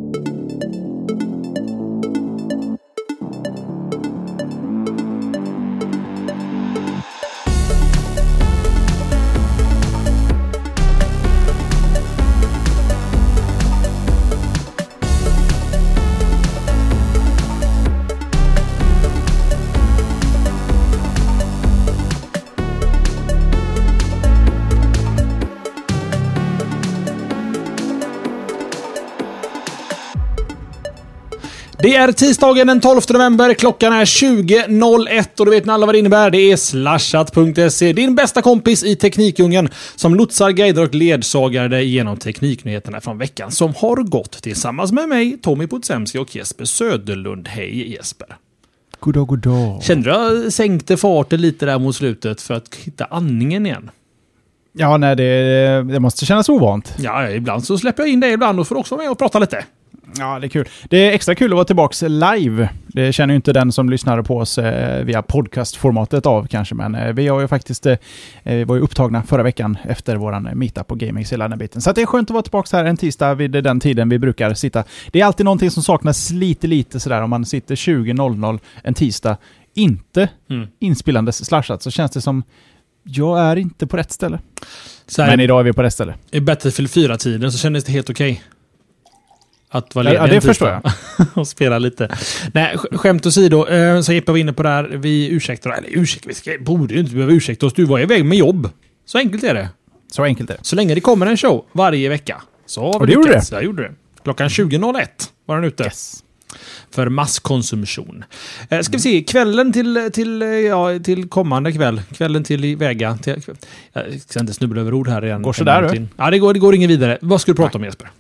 Det är tisdagen den 12 november, klockan är 20.01 och du vet alla vad det innebär. Det är slashat.se, din bästa kompis i teknikdjungeln som lotsar, guider och ledsagar dig genom tekniknyheterna från veckan som har gått, tillsammans med mig, Tommy Podsemski och Jesper Söderlund. Hej Jesper. Goddag, goddag. Kände du att jag sänkte farten lite där mot slutet för att hitta andningen igen? Ja, nej, det måste kännas ovant. Ja, ibland så släpper jag in dig ibland och får också vara med och prata lite. Ja, det är kul. Det är extra kul att vara tillbaka live. Det känner ju inte den som lyssnar på oss via podcastformatet av kanske, men vi har ju faktiskt var ju upptagna förra veckan efter våran meetup på GameX hela den biten. Så att det är skönt att vara tillbaka här en tisdag vid den tiden vi brukar sitta. Det är alltid någonting som saknas lite sådär om man sitter 20.00 en tisdag inte inspellandes slashat, så känns det som jag är inte på rätt ställe. Men idag är vi på rätt ställe. I Battlefield 4-tiden så kändes det helt okej. Att vara ja, det förstår jag. Och spela lite. Nej, skämt åsido, så Jeppe var inne på det här. Vi borde ju inte behöva ursäkta oss. Du var iväg med jobb. Så enkelt är det. Så enkelt är det. Så länge det kommer en show varje vecka. Så har vi lyckats. Jag gjorde det. Klockan 20.01 var den ute. Yes. För masskonsumtion. Ska vi se, kvällen till kommande kväll. Kvällen till Vega. Jag ska inte snubbla över ord här igen. Går så där du? Ja, det går ingen vidare. Vad ska du prata om, Jesper?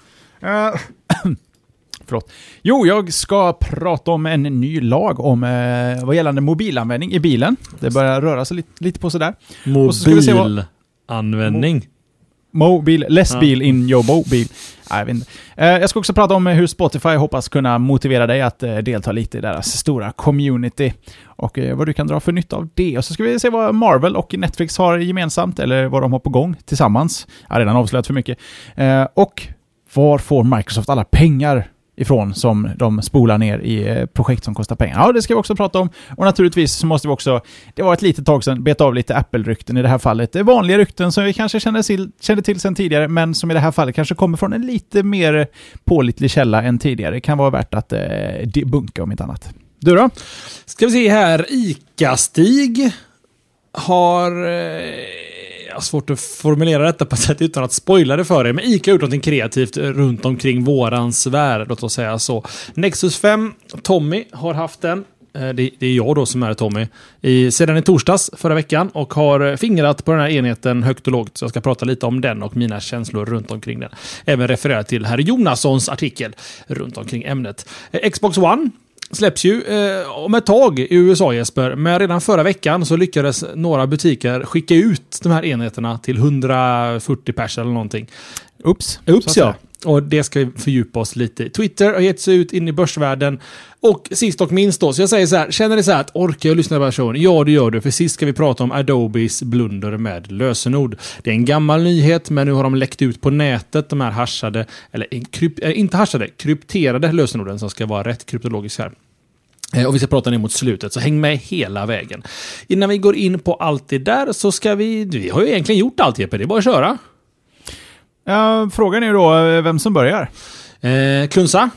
Förlåt. Jo, jag ska prata om en ny lag om vad gällande mobilanvändning i bilen. Det börjar röra sig lite på sådär. Mobilanvändning? Less bil in your mobil. Jag vet inte. Jag ska också prata om hur Spotify hoppas kunna motivera dig att delta lite i deras stora community och vad du kan dra för nytta av det. Och så ska vi se vad Marvel och Netflix har gemensamt, eller vad de har på gång tillsammans. Jag har redan avslöjat för mycket. Och var får Microsoft alla pengar ifrån som de spolar ner i projekt som kostar pengar? Ja, det ska vi också prata om. Och naturligtvis så måste vi också, det var ett litet tag sedan, beta av lite Apple-rykten i det här fallet. Det är vanliga rykten som vi kanske kände till sedan tidigare, men som i det här fallet kanske kommer från en lite mer pålitlig källa än tidigare. Det kan vara värt att debunka om inte annat. Du då? Ska vi se här. ICA-Stig har... Jag har svårt att formulera detta på ett sätt utan att spoila det för er. Men ICA har gjort något kreativt runt omkring våran sfär, låt oss säga så. Nexus 5, Tommy har haft den. Det är jag då som är Tommy. Sedan i torsdags förra veckan och har fingrat på den här enheten högt och lågt. Så jag ska prata lite om den och mina känslor runt omkring den. Även referera till herr Jonassons artikel runt omkring ämnet. Xbox One släpps ju om ett tag i USA, Jesper. Men redan förra veckan så lyckades några butiker skicka ut de här enheterna till 140 pers eller någonting. Ups, ja. Och det ska vi fördjupa oss lite. Twitter har gett sig ut in i börsvärlden. Och sist och minst då, så jag säger så här, känner ni så här att orkar jag lyssna på versionen? Ja, det gör du. För sist ska vi prata om Adobes blunder med lösenord. Det är en gammal nyhet, men nu har de läckt ut på nätet de här hashade, eller inte hashade, krypterade lösenorden som ska vara rätt kryptologiskt här. Och vi ska prata ner mot slutet, så häng med hela vägen. Innan vi går in på allt det där så ska vi har ju egentligen gjort allt, Jeppe, det är bara att köra. Frågan är ju då vem som börjar. Klunsa.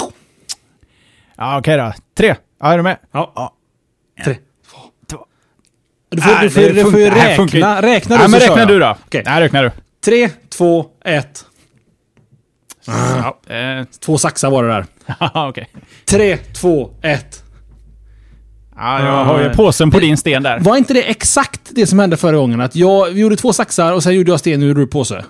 Ja, okej då. 3. Ja, är du med? Ja. 3, 2. Du får ju räkna. Räknar du så men kör räknar jag. du då. Okay. Nej, räknar du. 3, 2, 1. 2 saxar var det där. Okej. 3, 2, 1. Ja, jag har ju påsen på din sten där. Var inte det exakt det som hände förra gången? Att vi gjorde 2 saxar och sen gjorde jag sten och nu gjorde du påse?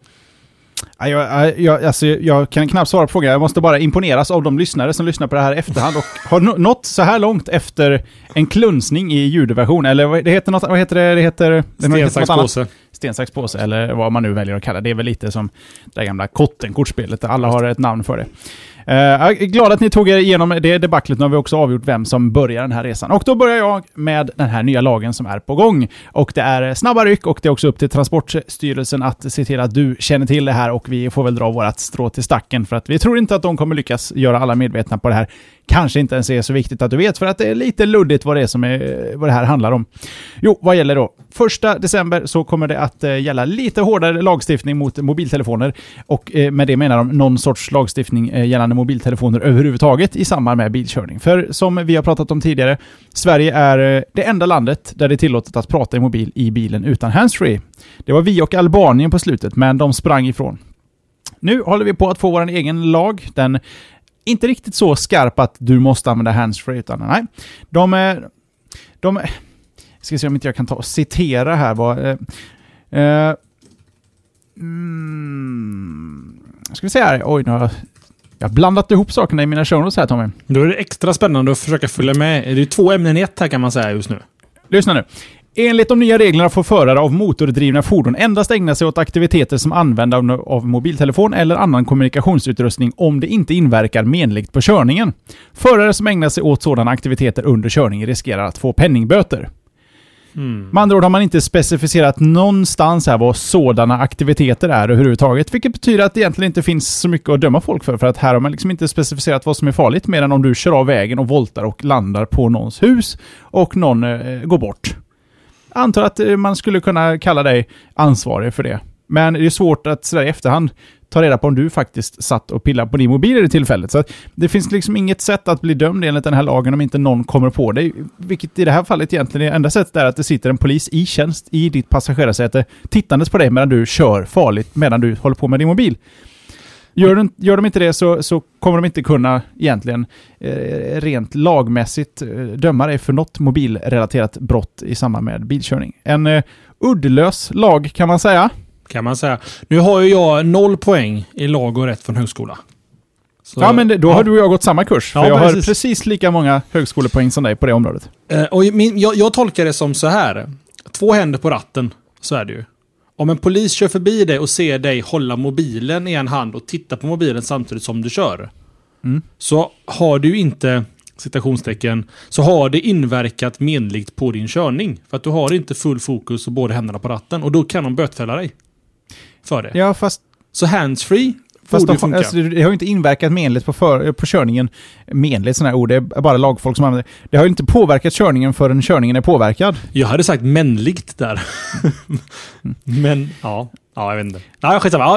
Jag kan knappt svara på frågan. Jag måste bara imponeras av de lyssnare som lyssnar på det här efterhand och har nått så här långt efter en klunsning i ljudversion. Eller det heter något, vad heter det? Det heter stensaxpåse. Stensaxpåse, eller vad man nu väljer att kalla det. Det är väl lite som det gamla Kotten-kortspelet där alla har ett namn för det. Jag är glad att ni tog er igenom det debaclet. Nu har vi också avgjort vem som börjar den här resan. Och då börjar jag med den här nya lagen som är på gång. Och det är snabba ryck och det är också upp till Transportstyrelsen att se till att du känner till det här, och vi får väl dra vårat strå till stacken för att vi tror inte att de kommer lyckas göra alla medvetna på det här. Kanske inte ens är så viktigt att du vet, för att det är lite luddigt vad det här handlar om. Jo, vad gäller då? 1 december så kommer det att gälla lite hårdare lagstiftning mot mobiltelefoner, och med det menar de någon sorts lagstiftning gällande mobiltelefoner överhuvudtaget i samband med bilkörning. För som vi har pratat om tidigare, Sverige är det enda landet där det är tillåtet att prata i mobil i bilen utan handsfree. Det var vi och Albanien på slutet, men de sprang ifrån. Nu håller vi på att få vår egen lag. Den inte riktigt så skarp att du måste använda handsfree, utan nej. De ska se om inte jag kan ta och citera här ska vi se här. Oj, nu har jag blandat ihop sakerna i mina show notes här, Tommy. Då är det extra spännande att försöka följa med. Det är 2 ämnen i ett här, kan man säga just nu. Lyssna nu. Enligt de nya reglerna får förare av motordrivna fordon endast ägna sig åt aktiviteter som använder av mobiltelefon eller annan kommunikationsutrustning om det inte inverkar menligt på körningen. Förare som ägnar sig åt sådana aktiviteter under körning riskerar att få penningböter. Med andra ord har man inte specificerat någonstans här vad sådana aktiviteter är överhuvudtaget, vilket betyder att det egentligen inte finns så mycket att döma folk för att här har man liksom inte specificerat vad som är farligt, mer än om du kör av vägen och voltar och landar på någons hus och någon går bort. Jag antar att man skulle kunna kalla dig ansvarig för det. Men det är svårt att sådär i efterhand ta reda på om du faktiskt satt och pillade på din mobil i det tillfället. Så att det finns liksom inget sätt att bli dömd enligt den här lagen om inte någon kommer på dig. Vilket i det här fallet egentligen är enda sättet är att det sitter en polis i tjänst i ditt passagerarsäte tittandes på dig medan du kör farligt medan du håller på med din mobil. Gör de inte det så kommer de inte kunna egentligen rent lagmässigt döma dig för något mobilrelaterat brott i samband med bilkörning. En uddlös lag kan man säga. Kan man säga. Nu har ju jag 0 poäng i lag och rätt från högskola. Så, ja, men då har du och jag gått samma kurs. För jag precis. har precis lika många högskolepoäng som dig på det området. Och jag tolkar det som så här. 2 händer på ratten, så är det ju. Om en polis kör förbi dig och ser dig hålla mobilen i en hand och titta på mobilen samtidigt som du kör, så har du inte, citationstecken, så har det inverkat menligt på din körning. För att du har inte full fokus och båda händerna på ratten. Och då kan de bötfälla dig för det. Ja, fast... Så handsfree borde ju funka. Alltså, det har ju inte inverkat menligt på körningen. Menligt, sådana här ord, det är bara lagfolk som använder. Det har ju inte påverkat körningen förrän körningen är påverkad. Jag hade sagt mänligt där. Men, ja, jag vet inte. Nej, skitsamma.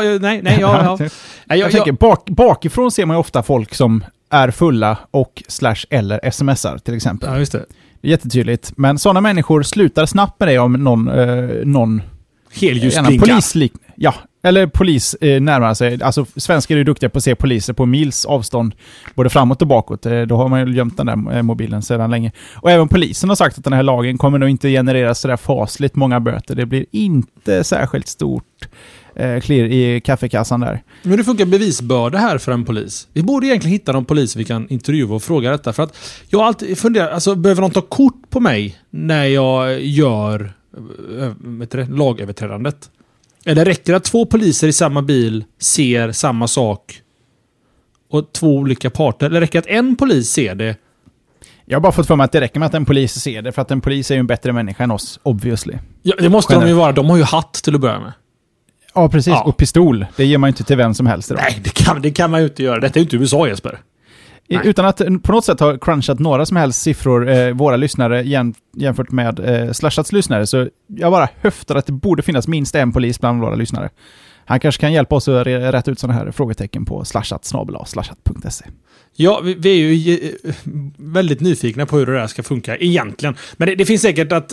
Jag tänker, bakifrån ser man ju ofta folk som är fulla och / smsar till exempel. Ja, just det. Det är jättetydligt. Men sådana människor slutar snabbt med det om någon helljusblinkar. Eller polis närmar sig. Alltså svenskar är ju duktiga på att se poliser på mils avstånd, både framåt och bakåt. Då har man ju gömt den där mobilen sedan länge. Och även polisen har sagt att den här lagen kommer nog inte generera sådär fasligt många böter. Det blir inte särskilt stort klirr i kaffekassan där. Men det funkar bevisbörda här för en polis. Vi borde egentligen hitta någon polis vi kan intervjua och fråga detta. För att jag har alltid funderat, alltså behöver någon ta kort på mig när jag gör lagöverträdandet? Eller räcker det att 2 poliser i samma bil ser samma sak och 2 olika parter? Eller räcker det att en polis ser det? Jag har bara fått för mig att det räcker med att en polis ser det, för att en polis är ju en bättre människa än oss, obviously. Ja, det måste de ju vara. De har ju hatt till att börja med. Ja, precis. Ja. Och pistol. Det ger man ju inte till vem som helst idag. Nej, det kan man ju inte göra. Detta är ju inte USA, Jesper. Utan att på något sätt ha crunchat några som helst siffror, våra lyssnare jämfört med Slashats lyssnare, så jag bara höftar att det borde finnas minst en polis bland våra lyssnare. Han kanske kan hjälpa oss att rätta ut sådana här frågetecken på slashat@slashat.se. Ja, vi är ju väldigt nyfikna på hur det där ska funka egentligen. Men det finns säkert att...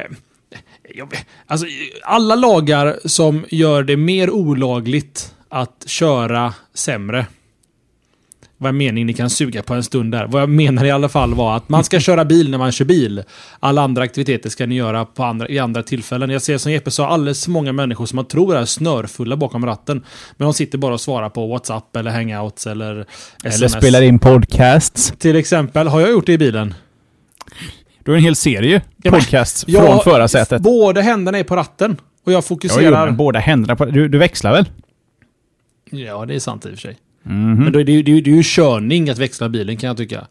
Alltså, alla lagar som gör det mer olagligt att köra sämre. Vad jag menar, ni kan suga på en stund där. Vad jag menar i alla fall var att man ska köra bil när man kör bil. Alla andra aktiviteter ska ni göra i andra tillfällen. Jag ser som Jeppe sa, alldeles för många människor som man tror är snörfulla bakom ratten. Men de sitter bara och svarar på WhatsApp eller Hangouts eller SMS. Eller spelar in podcasts. Till exempel, har jag gjort det i bilen? Du har en hel serie podcasts från förarsätet. Båda händerna är på ratten. Och jag fokuserar... men båda händerna på... Du växlar väl? Ja, det är sant i och för sig. Men då är det är ju körning att växla bilen, kan jag tycka.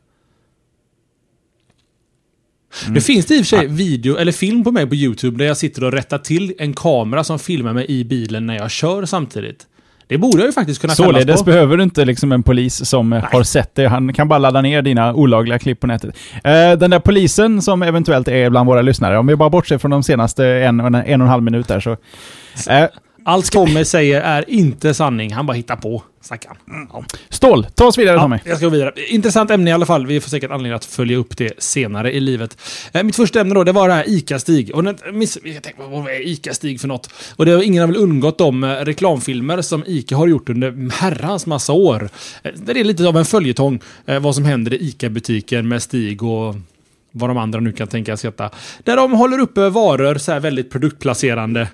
Det finns i och för sig video eller film på mig på YouTube där jag sitter och rättar till en kamera som filmar mig i bilen när jag kör samtidigt. Det borde jag ju faktiskt kunna kallas på. Således behöver du inte liksom en polis som har sett det. Han kan bara ladda ner dina olagliga klipp på nätet. Den där polisen som eventuellt är bland våra lyssnare, om vi bara bortser från de senaste en och en halv minut där så... Allt Tommy säger är inte sanning. Han bara hittar på. Ja. Stål, ta oss vidare Tommy. Jag ska gå vidare. Intressant ämne i alla fall. Vi får säkert anledning att följa upp det senare i livet. Mitt första ämne då, det var det här ICA-Stig. Och jag tänkte, vad är ICA-Stig för något? Och det har ingen har väl undgått de reklamfilmer som ICA har gjort under herrans massa år. Det är lite av en följetong vad som händer i ICA-butiken med Stig och vad de andra nu kan tänkas heta. Där de håller uppe varor så här väldigt produktplacerande.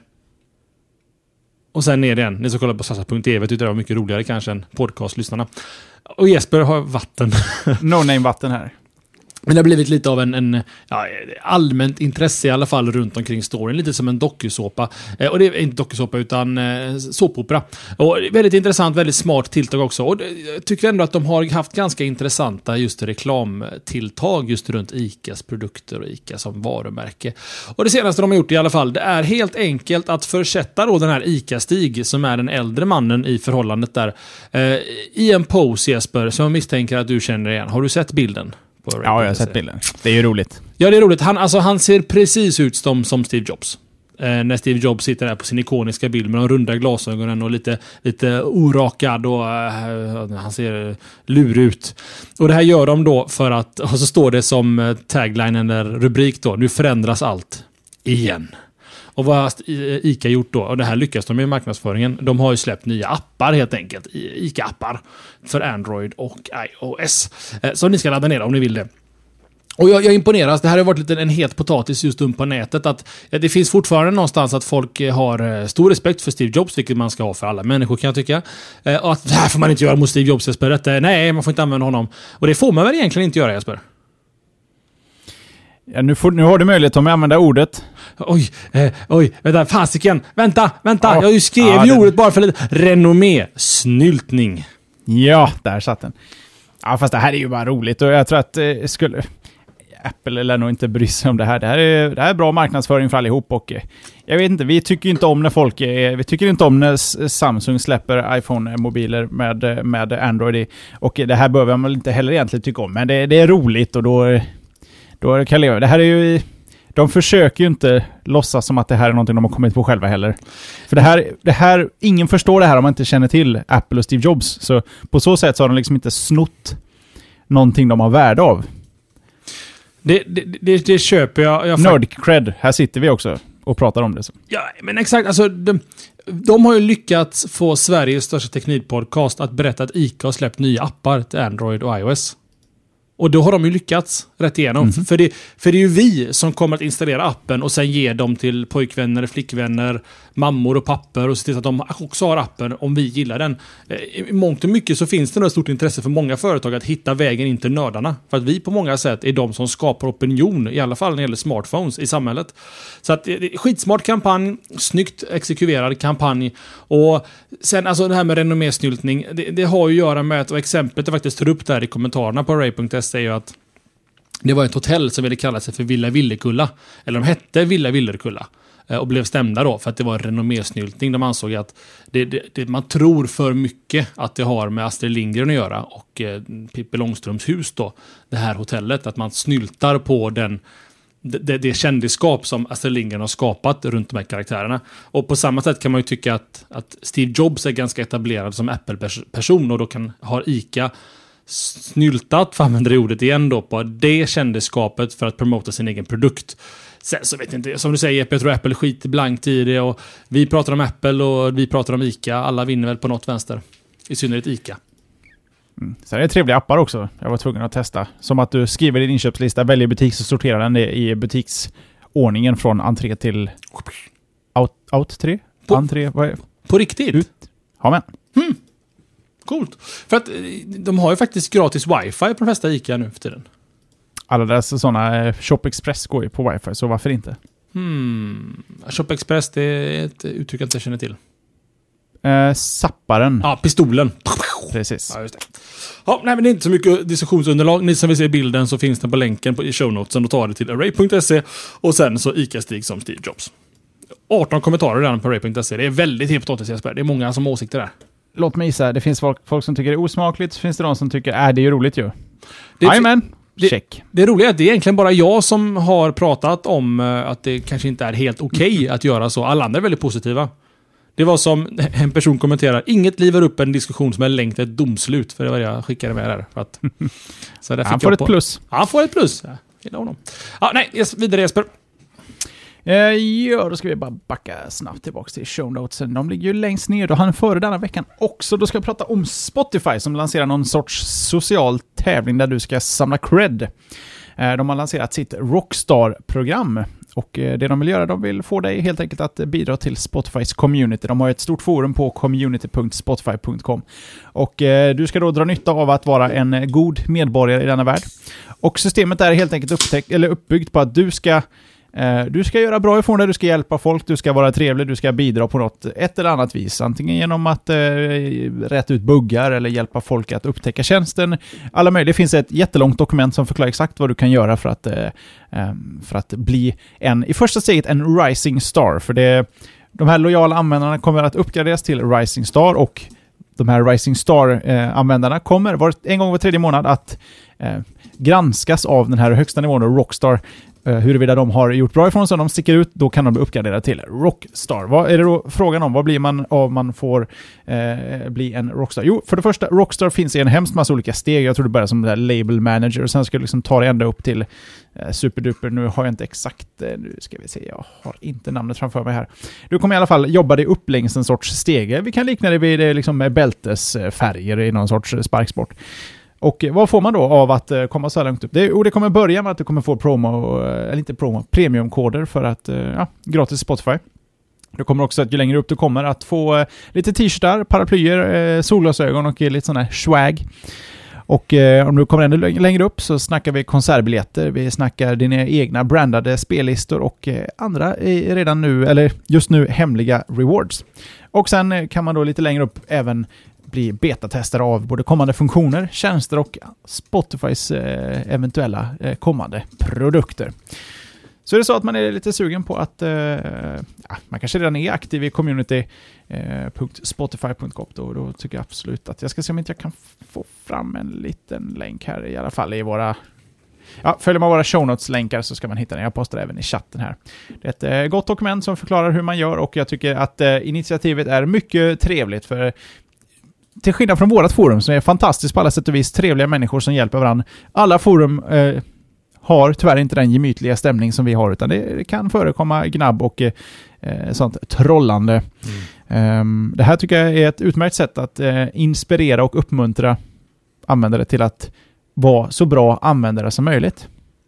Och sen ner igen. Ni som kollar på sassa.tv tyckte det var mycket roligare kanske än podcastlyssnarna. Och Jesper har vatten. No-name-vatten här. Men det har blivit lite av en allmänt intresse i alla fall runt omkring storyn. Lite som en dokusåpa. Och det är inte dokusåpa utan såpopera. Och väldigt intressant, väldigt smart tilltag också. Och jag tycker ändå att de har haft ganska intressanta just reklamtilltag just runt ICAs produkter och ICA som varumärke. Och det senaste de har gjort i alla fall, det är helt enkelt att försätta då den här ICA-Stig som är den äldre mannen i förhållandet där i en pose, Jesper, som jag misstänker att du känner igen. Har du sett bilden? Ja, jag har sett bilden. Det är ju roligt. Ja, det är roligt. Han ser precis ut som Steve Jobs. När Steve Jobs sitter där på sin ikoniska bild med de runda glasögonen och lite orakad och han ser lurig ut. Och det här gör de då för att, och så står det som tagline eller rubrik då, nu förändras allt igen. Och vad har ICA gjort då? Och det här lyckas de med marknadsföringen. De har ju släppt nya appar helt enkelt. ICA-appar för Android och iOS. Som ni ska ladda ner om ni vill det. Och jag imponeras. Det här har varit lite en het potatis just på nätet. Att det finns fortfarande någonstans att folk har stor respekt för Steve Jobs, vilket man ska ha för alla människor kan jag tycka. Och att det här får man inte göra mot Steve Jobs, Jesper. Nej, man får inte använda honom. Och det får man väl egentligen inte göra, Jesper? Ja, nu har du möjlighet att använda ordet. Oj, vänta, fasiken. Vänta. Ja, jag skrev ju ordet bara för lite. Renommé, snyltning. Ja, där satt den. Ja, fast det här är ju bara roligt och jag tror att Apple lär nog inte bry sig om det här. Det här är bra marknadsföring för allihop och jag vet inte, vi tycker inte om när Samsung släpper iPhone-mobiler med Android i, och det här behöver man inte heller egentligen tycka om, men det är roligt och då kan jag leva. Det här är ju, de försöker ju inte låtsas som att det här är någonting de har kommit på själva heller. För det här ingen förstår det här om man inte känner till Apple och Steve Jobs. Så på så sätt så har de liksom inte snott någonting de har värde av. Det köper jag. Nerd-cred, här sitter vi också och pratar om det. Så. Ja, men exakt. Alltså, de har ju lyckats få Sveriges största teknikpodcast att berätta att ICA har släppt nya appar till Android och iOS. Och då har de ju lyckats rätt igenom. För det är ju vi som kommer att installera appen och sen ge dem till pojkvänner, flickvänner, mammor och pappor och se till att de också har appen om vi gillar den. I mångt och mycket så finns det nog ett stort intresse för många företag att hitta vägen in till nördarna. För att vi på många sätt är de som skapar opinion, i alla fall när det gäller smartphones i samhället. Så att skitsmart kampanj, snyggt exekverad kampanj. Och sen alltså det här med renommésnyltning, det har ju att göra med att, och exemplet jag faktiskt tar upp där i kommentarerna på array.se är ju att det var ett hotell som ville kalla sig för Villa Villekulla. Eller de hette Villa Villerkulla. Och blev stämda då för att det var renommésnyltning. De ansåg att man tror för mycket att det har med Astrid Lindgren att göra och Pippi Långstrumps hus då. Det här hotellet. Att man snyltar på det kändisskap som Astrid Lindgren har skapat runt de här karaktärerna. Och på samma sätt kan man ju tycka att Steve Jobs är ganska etablerad som Apple-person och då har ICA snyltat, för att använda det ordet igen då, på det kändisskapet för att promota sin egen produkt. Sen så vet jag inte, som du säger, jag tror Apple skiter blankt i det och vi pratar om Apple och vi pratar om ICA. Alla vinner väl på något vänster. I synnerhet ICA. Sen är det trevliga appar också. Jag var tvungen att testa. Som att du skriver din inköpslista, väljer butik så sorterar den det i butiksordningen från entré till out 3? Entré, vad är? På riktigt? Ut. Ja, men. Coolt. För att de har ju faktiskt gratis wifi på de flesta ICA nu för tiden. Alla dess sådana Shop Express går ju på wifi, så varför inte? Shop Express, det är ett uttryck jag inte känner till. Zapparen. Ja, pistolen. Precis. Ja, just det. Ja, nej, men det är inte så mycket diskussionsunderlag. Ni som vill se bilden så finns den på länken i show notesen och tar det till array.se och sen så ICA-Stig som Steve Jobs. 18 kommentarer redan på array.se. Det är väldigt helt på Jesper. Det är många som har åsikter där. Låt mig gissa, det finns folk som tycker det är osmakligt, så finns det de som tycker det är ju roligt ju. Jajamän, check. Det roliga är att det är egentligen bara jag som har pratat om att det kanske inte är helt okej att göra så. Alla andra är väldigt positiva. Det var som en person kommenterar, inget livar upp en diskussion som är längt ett domslut, för det var jag skickade med där. För att, så där han får ett plus. Han får ett plus. Jag gillar honom. Ja, nej, vidare Jesper. Ja, då ska vi bara backa snabbt tillbaka till show notesen. De ligger ju längst ner. Då hann före denna veckan också. Då ska jag prata om Spotify som lanserar någon sorts social tävling där du ska samla cred. De har lanserat sitt Rockstar-program. Och det de vill göra, de vill få dig helt enkelt att bidra till Spotifys community. De har ett stort forum på community.spotify.com. Och du ska då dra nytta av att vara en god medborgare i denna värld. Och systemet är helt enkelt uppbyggt på att du ska göra bra ifrån det, du ska hjälpa folk, du ska vara trevlig, du ska bidra på ett eller annat vis. Antingen genom att rätta ut buggar eller hjälpa folk att upptäcka tjänsten. Alla möjliga. Det finns ett jättelångt dokument som förklarar exakt vad du kan göra för att bli i första steget en rising star. För de här lojala användarna kommer att uppgraderas till rising star, och de här rising star-användarna kommer en gång var 3:e månad att granskas av den här högsta nivån, Rockstar. Huruvida de har gjort bra ifrån sig, de sticker ut, då kan de bli uppgraderade till Rockstar. Vad är det då frågan om? Vad blir man om man får bli en Rockstar? Jo, för det första, Rockstar finns i en hemskt massa olika steg. Jag tror det börjar som där label manager och sen ska du liksom ta det ända upp till superduper. Nu har jag inte exakt, nu ska vi se, jag har inte namnet framför mig här. Du kommer i alla fall jobba dig upp längs en sorts stege. Vi kan likna det vid liksom bältesfärger i någon sorts sparksport. Och vad får man då av att komma så här långt upp? Det kommer börja med att du kommer få premiumkoder för att gratis Spotify. Du kommer också att ju längre upp du kommer att få lite t-shirtar, paraplyer, solglasögon och lite sån här swag. Och om du kommer ännu längre upp så snackar vi konsertbiljetter, vi snackar dina egna brandade spellistor och andra redan nu, eller just nu, hemliga rewards. Och sen kan man då lite längre upp även bli betatestare av både kommande funktioner, tjänster och Spotifys eventuella kommande produkter. Så är det så att man är lite sugen på att man kanske redan är aktiv i community.spotify.com, då tycker jag absolut att jag ska se om inte jag kan få fram en liten länk här i alla fall i våra... Ja, följer man våra show notes-länkar så ska man hitta den. Jag postar även i chatten här. Det är ett gott dokument som förklarar hur man gör, och jag tycker att initiativet är mycket trevligt, för till skillnad från vårat forum som är fantastiskt på alla sätt och vis, trevliga människor som hjälper varandra. Alla forum har tyvärr inte den gemytliga stämning som vi har, utan det kan förekomma gnabb och sånt trollande. Det här tycker jag är ett utmärkt sätt att inspirera och uppmuntra användare till att vara så bra användare som möjligt.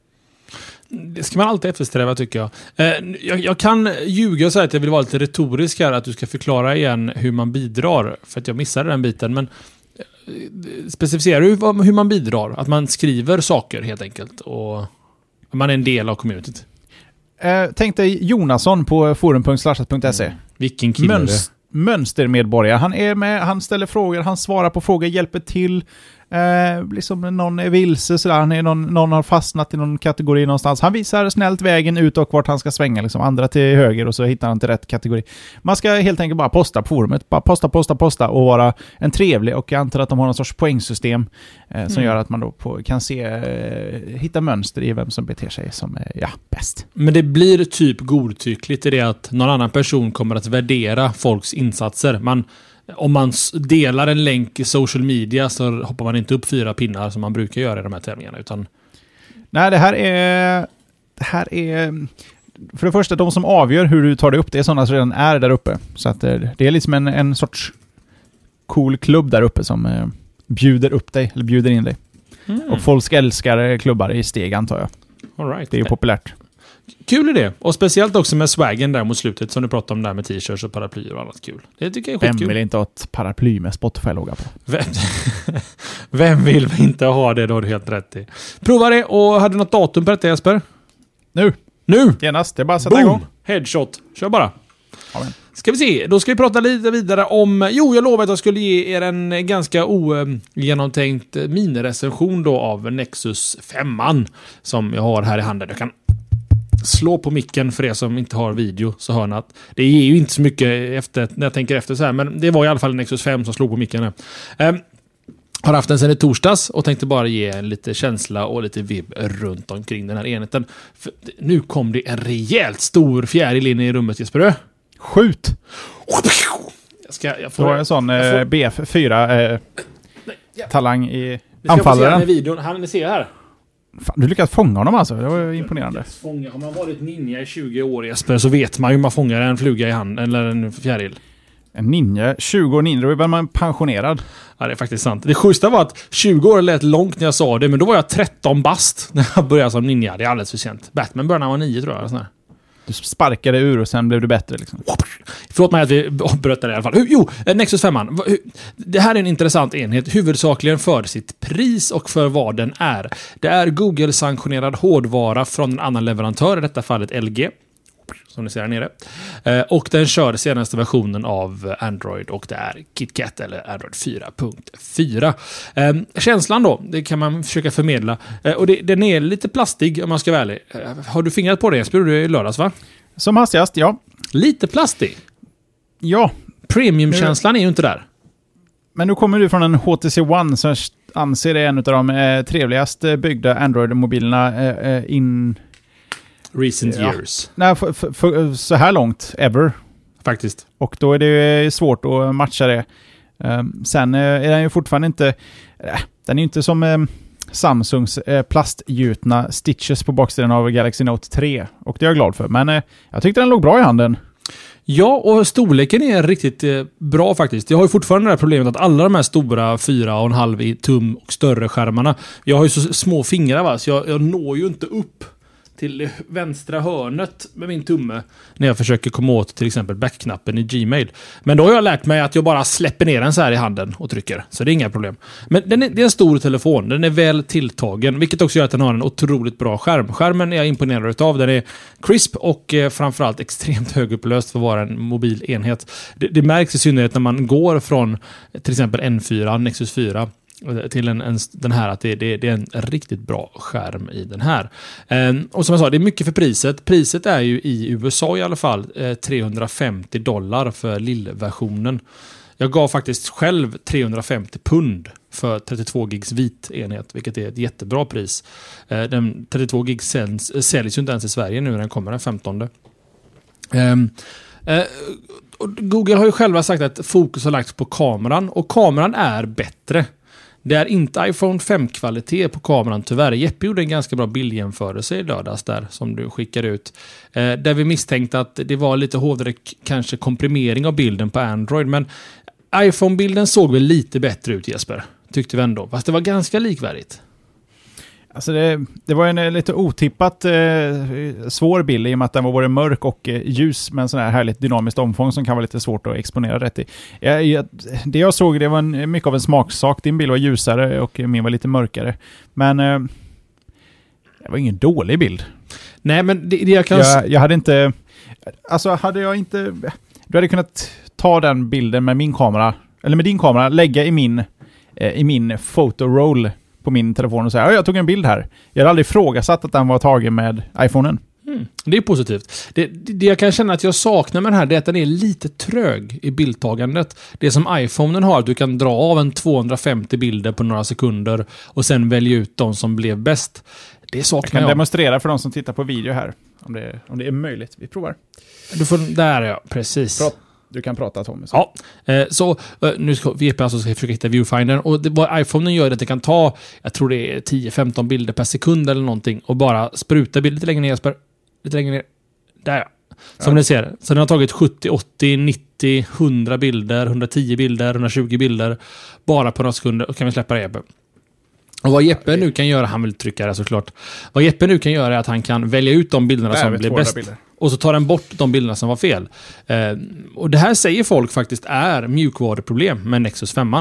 Det ska man alltid eftersträva, tycker jag. Jag kan ljuga och säga att jag vill vara lite retorisk här, att du ska förklara igen hur man bidrar, för att jag missade den biten, men specificerar du hur man bidrar? Att man skriver saker helt enkelt och man är en del av communityt. Tänk dig Jonasson på forum.slashat.se. Vilken kille mönstermedborgare. Han är med, han ställer frågor, han svarar på frågor, hjälper till. Liksom någon är vilse sådär, någon har fastnat i någon kategori någonstans. Han visar snällt vägen ut och vart han ska svänga, liksom. Andra till höger, och så hittar han till rätt kategori. Man ska helt enkelt bara posta på forumet. Bara posta och vara en trevlig, och jag antar att de har någon sorts poängsystem som gör att man då kan hitta mönster i vem som beter sig som bäst. Men det blir typ godtyckligt i det att någon annan person kommer att värdera folks insatser. Om man delar en länk i social media så hoppar man inte upp 4 pinnar som man brukar göra i de här tävlingarna, utan... Nej, det här är för det första, de som avgör hur du tar det upp, det är sådana som redan är där uppe. Så att det är liksom en sorts cool klubb där uppe som bjuder upp dig, eller bjuder in dig. Och folk älskar klubbar i steg, antar jag. All right. Det är ju populärt. Kul idé. Och speciellt också med swaggen där mot slutet som du pratade om där med t-shirts och paraplyer och annat kul. Det tycker jag är skitkul. Vem vill inte ha ett paraply med Spotify-logga på? Vem vill inte ha det, då har du helt rätt i. Prova det, och hade du något datum på detta, Jesper? Nu! Nu! Genast, det är bara att sätta igång. Headshot. Kör bara. Amen. Ska vi se, då ska vi prata lite vidare om... Jo, jag lovade att jag skulle ge er en ganska ogenomtänkt minirecension då av Nexus 5 som jag har här i handen. Jag kan slå på micken för er som inte har video, så hör ni att det är ju inte så mycket efter, när jag tänker efter så här, men det var i alla fall Nexus 5 som slog på micken här. Har haft den sedan i torsdags och tänkte bara ge lite känsla och lite vibb runt omkring den här enheten. För nu kom det en rejält stor fjäril in i rummet, Jesper. Skjut! Jag får en sån BF4 talang i anfallaren. I videon. Han ser här. Fan, du lyckats fånga honom alltså. Det var imponerande. Har man varit ninja i 20 år, Jesper, så vet man ju man fångar en fluga i hand eller en fjäril. En ninja, 20 år ninja, då är väl man pensionerad. Ja, det är faktiskt sant. Det sjusta var att 20 år lät långt när jag sa det, men då var jag 13 bast när jag började som ninja. Det är alldeles för sent. Batman började när han var 9, tror jag. Sådär. Du sparkade ur och sen blev du bättre liksom. Förlåt mig att vi bröt det i alla fall. Jo, Nexus 5. Det här är en intressant enhet, huvudsakligen för sitt pris och för vad den är. Det är Google-sanktionerad hårdvara från en annan leverantör, i detta fallet LG. Som ni ser här nere. Och den kör senaste versionen av Android och det är KitKat eller Android 4.4. Känslan då, det kan man försöka förmedla. Och den är lite plastig om man ska vara ärlig. Har du fingrat på det? Jag spelade det i lördags, va? Som hastigast, ja. Lite plastig? Ja. Premiumkänslan är ju inte där. Men nu kommer du från en HTC One som anser det är en av de trevligast byggda Android-mobilerna recent years. Nej, för så här långt, ever. Faktiskt. Och då är det svårt att matcha det. Sen är den ju fortfarande inte... Den är ju inte som Samsungs plastgjutna stitches på baksidan av Galaxy Note 3. Och det är jag glad för. Men jag tyckte den låg bra i handen. Ja, och storleken är riktigt bra faktiskt. Jag har ju fortfarande det här problemet att alla de här stora 4,5 tum och större skärmarna, jag har ju så små fingrar, va? Så jag når ju inte upp till vänstra hörnet med min tumme när jag försöker komma åt till exempel backknappen i Gmail. Men då har jag lärt mig att jag bara släpper ner den så här i handen och trycker. Så det är inga problem. Men det är en stor telefon. Den är väl tilltagen, vilket också gör att den har en otroligt bra skärm. Skärmen är jag imponerad av. Den är crisp och framförallt extremt högupplöst för att vara en mobil enhet. Det märks i synnerhet när man går från till exempel N4, Nexus 4 till den här, att det är en riktigt bra skärm i den här. Och som jag sa, det är mycket för priset. Priset är ju i USA i alla fall $350 för lillversionen. Jag gav faktiskt själv 350 pund för 32 gigs vit enhet, vilket är ett jättebra pris. Den 32 gigs säljs ju inte ens i Sverige nu när den kommer den 15. Google har ju själva sagt att fokus har lagts på kameran, och kameran är bättre. Det är inte iPhone 5-kvalitet på kameran, tyvärr. Jeppe gjorde en ganska bra bildjämförelse i lördags där, som du skickade ut. Där vi misstänkte att det var lite hårdare kanske komprimering av bilden på Android. Men iPhone-bilden såg väl lite bättre ut, Jesper. Tyckte vi ändå. Fast det var ganska likvärdigt. Alltså det var en lite otippat svår bild i och med att den var både mörk och ljus med en sån här härligt dynamiskt omfång som kan vara lite svårt att exponera rätt i. Det jag såg, det var mycket av en smaksak. Din bild var ljusare och min var lite mörkare. Men det var ingen dålig bild. Nej, men det jag kan... Jag hade inte... Alltså hade jag inte... Du hade kunnat ta den bilden med min kamera, eller med din kamera, lägga i min photoroll på min telefon och säga, jag tog en bild här. Jag hade aldrig ifrågasatt att den var tagen med iPhonen. Det är positivt. Det jag kan känna att jag saknar med den här, det är att den är lite trög i bildtagandet. Det som iPhonen har, att du kan dra av en 250 bilder på några sekunder och sen välja ut de som blev bäst. Det saknar jag. Kan demonstrera för de som tittar på video här. Om det är möjligt. Vi provar. Du får, där är jag, precis. Du kan prata, Tommy. Ja, så nu ska vi alltså försöka hitta viewfindern. Och vad iPhonen gör är att det kan ta, jag tror det är 10-15 bilder per sekund eller någonting, och bara spruta bilder lite längre ner, Jesper. Lite längre ner. Där ja. Som ni ser. Så den har tagit 70, 80, 90, 100 bilder, 110 bilder, 120 bilder bara på några sekunder, och kan vi släppa det, Jeppe. Och vad Jeppe nu kan göra, han vill trycka det såklart. Vad Jeppe nu kan göra är att han kan välja ut de bilderna som blir bäst. Bilder. Och så tar den bort de bilderna som var fel. Och det här säger folk faktiskt är mjukvaruproblem med Nexus 5.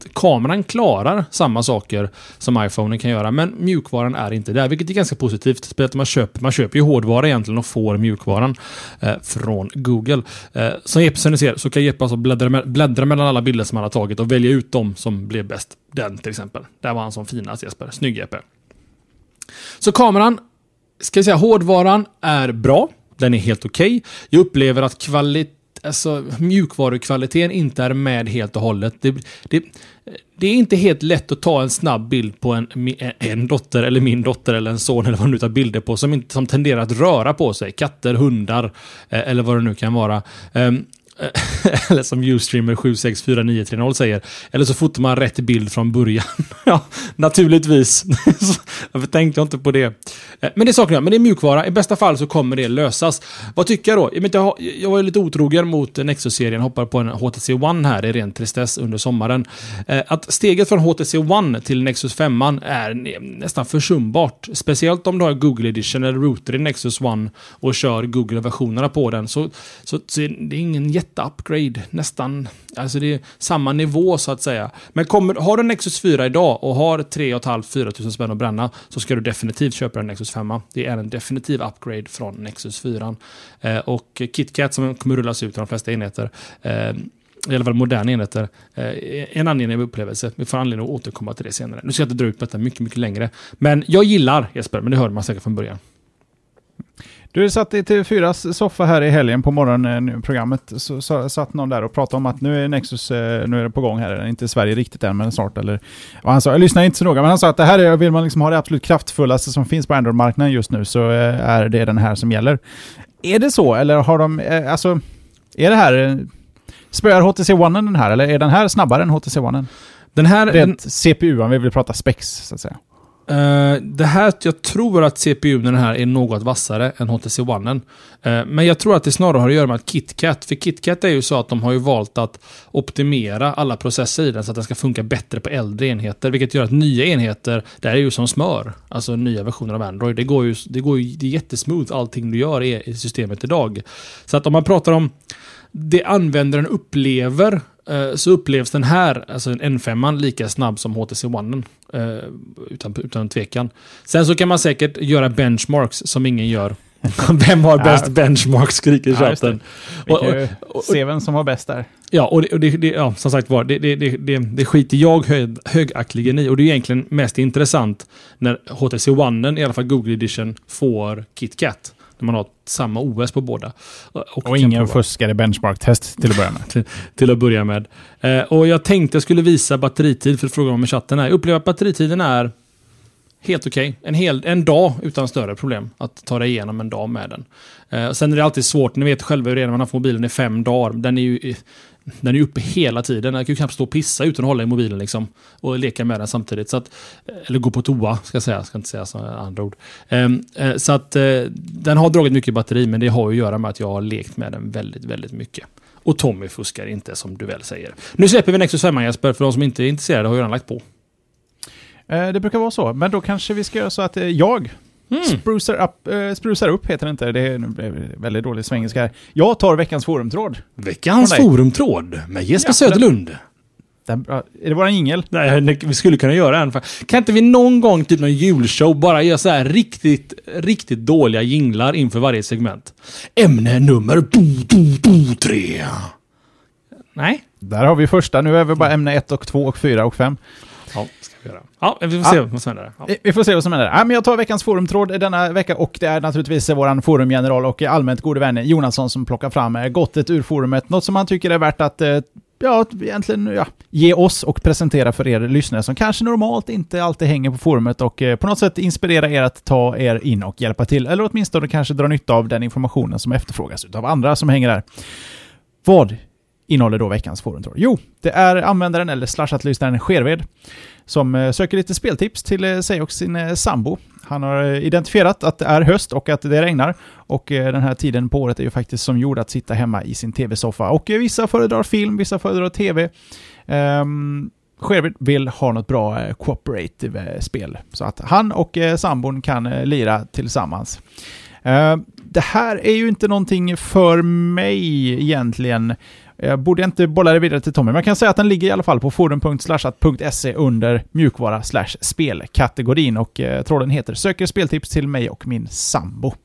att kameran klarar samma saker som iPhone kan göra, men mjukvaran är inte där, vilket är ganska positivt. Speciellt att man köper ju hårdvara egentligen och får mjukvaran från Google. Som ni ser så kan Jeppe alltså bläddra mellan alla bilder som han har tagit och välja ut dem som blev bäst. Den till exempel. Där var han som finast, Jesper. Snygg Jeppe. Så kameran, ska jag säga, hårdvaran är bra. Den är helt okej. Jag upplever att mjukvarukvaliteten inte är med helt och hållet. Det är inte helt lätt att ta en snabb bild på en dotter eller min dotter eller en son eller vad nu tar bilder på som tenderar att röra på sig. Katter, hundar eller vad det nu kan vara. Eller som Ustreamer 764930 säger. Eller så fotar man rätt bild från början. Ja, naturligtvis. Varför tänkte jag inte på det? Men det är saker, men det är mjukvara. I bästa fall så kommer det lösas. Vad tycker jag då? Jag var ju lite otrogen mot Nexus-serien. Hoppar på en HTC One här i ren tristess under sommaren. Att steget från HTC One till Nexus 5 är nästan försumbart. Speciellt om du har Google Edition eller router i Nexus One och kör Google-versionerna på den. Så det är ingen jätte-upgrade. Nästan. Alltså det är samma nivå så att säga. Men har du en Nexus 4 idag och har 3 500-4 000 spänn att bränna, så ska du definitivt köpa en Nexus 5. Det är en definitiv upgrade från Nexus 4. Och KitKat som kommer rullas ut i de flesta enheter, i alla fall moderna enheter, en anledning av upplevelse. Vi får anledning att återkomma till det senare. Nu ska jag inte dra ut på detta mycket, mycket längre. Men jag gillar Jesper, men det hörde man säkert från början. Du satt i TV4s soffa här i helgen på morgonprogrammet, så satt någon där och pratade om att nu är Nexus nu är det på gång här, inte i Sverige riktigt än men snart, eller och han sa, jag lyssnar inte så noga, men han sa att det här vill man liksom ha det absolut kraftfullaste som finns på Android-marknaden just nu, så är det den här som gäller. Är det så, eller har de alltså, är det här spöar HTC One den här, eller är den här snabbare än HTC One? Den här CPU, vi vill prata specs så att säga. Jag tror att CPUn den här är något vassare än HTC One. Men jag tror att det snarare har att göra med KitKat. För KitKat är ju så att de har ju valt att optimera alla processer i den så att den ska funka bättre på äldre enheter. Vilket gör att nya enheter, där är ju som smör. Alltså nya versioner av Android. Det är jättesmooth allting du gör i systemet idag. Så att om man pratar om det användaren upplever, så upplevs den här, alltså en N5 lika snabb som HTC One utan tvekan. Sen så kan man säkert göra benchmarks som ingen gör. Vem har bäst benchmarks, skriker chatten. Och se vem som har bäst där. Ja, och det som sagt var, det skiter jag högaktligen i, och det är egentligen mest intressant när HTC One, i alla fall Google Edition, får KitKat. När man har samma OS på båda. Och ingen fuskade benchmark-test till att börja med. till att börja med. Och jag tänkte jag skulle visa batteritid, för att fråga om i chatten här. Jag upplever att batteritiden är helt okej. En dag utan större problem att ta dig igenom en dag med den. Sen är det alltid svårt, ni vet själva hur det är när man har mobilen i 5 dagar. Den är ju uppe hela tiden. Jag kan ju knappt stå och pissa utan att hålla i mobilen liksom, och leka med den samtidigt. Så att, eller gå på toa, ska inte säga så andra ord. Så att den har dragit mycket batteri, men det har ju att göra med att jag har lekt med den väldigt, väldigt mycket. Och Tommy fuskar inte, som du väl säger. Nu släpper vi Nexus 5, Jesper, för de som inte är intresserade har ju redan lagt på. Det brukar vara så, men då kanske vi ska göra så att jag sprucar upp heter det inte. Det är väldigt dålig svengelska här. Jag tar veckans forumtråd. Veckans forumtråd med Jesper Söderlund. Är det våran jingel? Nej, vi skulle kunna göra en. Kan inte vi någon gång typ någon julshow bara göra så här riktigt, riktigt dåliga jinglar inför varje segment? Ämne nummer 3. Nej. Där har vi första. Nu är vi bara ämne 1 och 2 och 4 och 5. Ja, ska vi göra. Ja, vi får se vad som händer. Ja. Vi får se vad som händer. Ja, men jag tar veckans forumtråd denna vecka, och det är naturligtvis våran forumgeneral och allmänt gode vän Jonasson som plockar fram gottet ur forumet. Något som han tycker är värt att ge oss och presentera för er lyssnare som kanske normalt inte alltid hänger på forumet, och på något sätt inspirera er att ta er in och hjälpa till, eller åtminstone kanske dra nytta av den informationen som efterfrågas av andra som hänger där. Vad innehåller då veckans forumtråd? Jo, det är användaren eller /lyssnaren Skerved som söker lite speltips till sig och sin sambo. Han har identifierat att det är höst och att det regnar, och den här tiden på året är ju faktiskt som gjord att sitta hemma i sin tv-soffa, och vissa föredrar film, vissa föredrar tv. Skerved vill ha något bra cooperative spel så att han och sambon kan lira tillsammans. Det här är ju inte någonting för mig egentligen. Jag borde inte bolla det vidare till Tommy, men jag kan säga att den ligger i alla fall på forum.slashat.se under mjukvara/spelkategorin, och tråden heter söker speltips till mig och min sambo.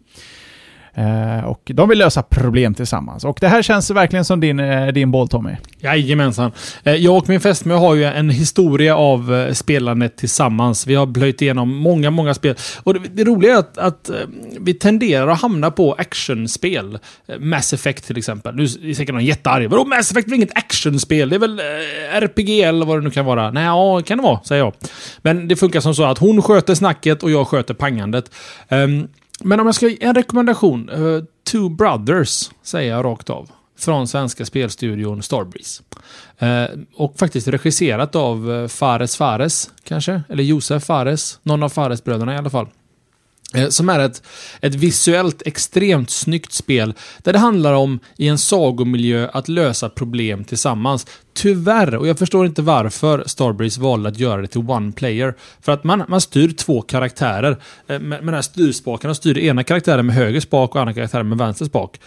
Och de vill lösa problem tillsammans. Och det här känns verkligen som din boll, Tommy. Jajamensan. Jag och min fästmö har ju en historia av spelandet tillsammans. Vi har blöjt igenom många spel. Och det roliga är att vi tenderar att hamna på actionspel. Mass Effect till exempel. Nu är säkert någon jättearg. Vadå, Mass Effect är inget actionspel? Det är väl RPG eller vad det nu kan vara? Nej, ja, kan det vara, säger jag. Men det funkar som så att hon sköter snacket och jag sköter pangandet. Men om jag ska ge en rekommendation, Two Brothers säger jag rakt av, från svenska spelstudion Starbreeze. Och faktiskt regisserat av Fares kanske, eller Josef Fares, någon av Fares-bröderna i alla fall. Som är ett visuellt extremt snyggt spel där det handlar om i en sagomiljö att lösa problem tillsammans. Tyvärr, och jag förstår inte varför Starbreeze valde att göra det till one player. För att man styr 2 karaktärer. Med den här styrspakarna styr ena karaktären med höger spak och andra karaktären med vänster spak.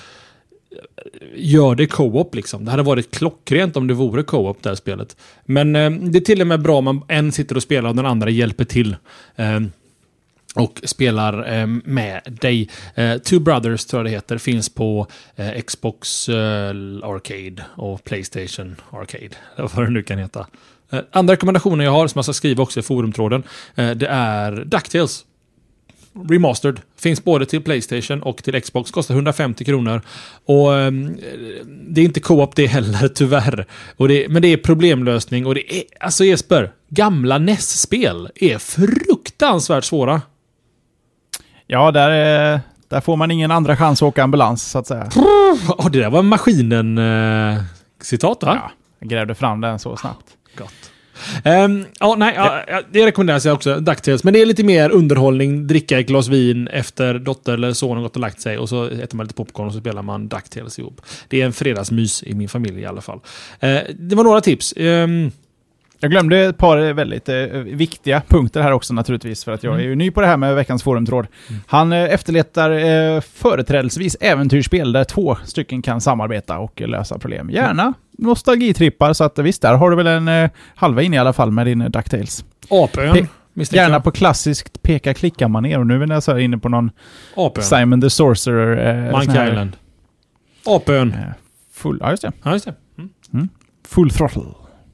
Gör det co-op liksom. Det hade varit klockrent om det vore co-op det här spelet. Men det är till och med bra om man en sitter och spelar och den andra hjälper till. Och spelar med dig. Two Brothers tror jag det heter. Finns på Xbox Arcade och PlayStation Arcade. Vad det nu kan heta. Andra rekommendationer jag har som jag ska skriva också i forumtråden. Det är DuckTales Remastered. Finns både till PlayStation och till Xbox. Kostar 150 kronor. Och det är inte co-op det heller, tyvärr. Men det är problemlösning. Och det är, alltså Jesper, gamla NES-spel är fruktansvärt svåra. Ja, där får man ingen andra chans att åka ambulans, så att säga. Det där var maskinen citat, va? Ja, jag grävde fram den så snabbt. Gott. Det rekommenderas jag också, DuckTales. Men det är lite mer underhållning, dricka ett glas vin efter dotter eller son har gått och lagt sig och så äter man lite popcorn och så spelar man DuckTales ihop. Det är en fredagsmys i min familj i alla fall. Det var några tips. Jag glömde ett par väldigt viktiga punkter här också naturligtvis, för att jag är ju ny på det här med veckans forumtråd. Han efterletar företrädesvis äventyrsspel där 2 stycken kan samarbeta och lösa problem. Gärna nostalgitrippar, så att visst, där har du väl en halva in i alla fall med din DuckTales. Apön. Gärna på klassiskt peka-klicka-manér, och nu är jag så här inne på någon Apön. Simon the Sorcerer. Monkey Island. Apön. Ja, just det. Ja, just det. Full throttle.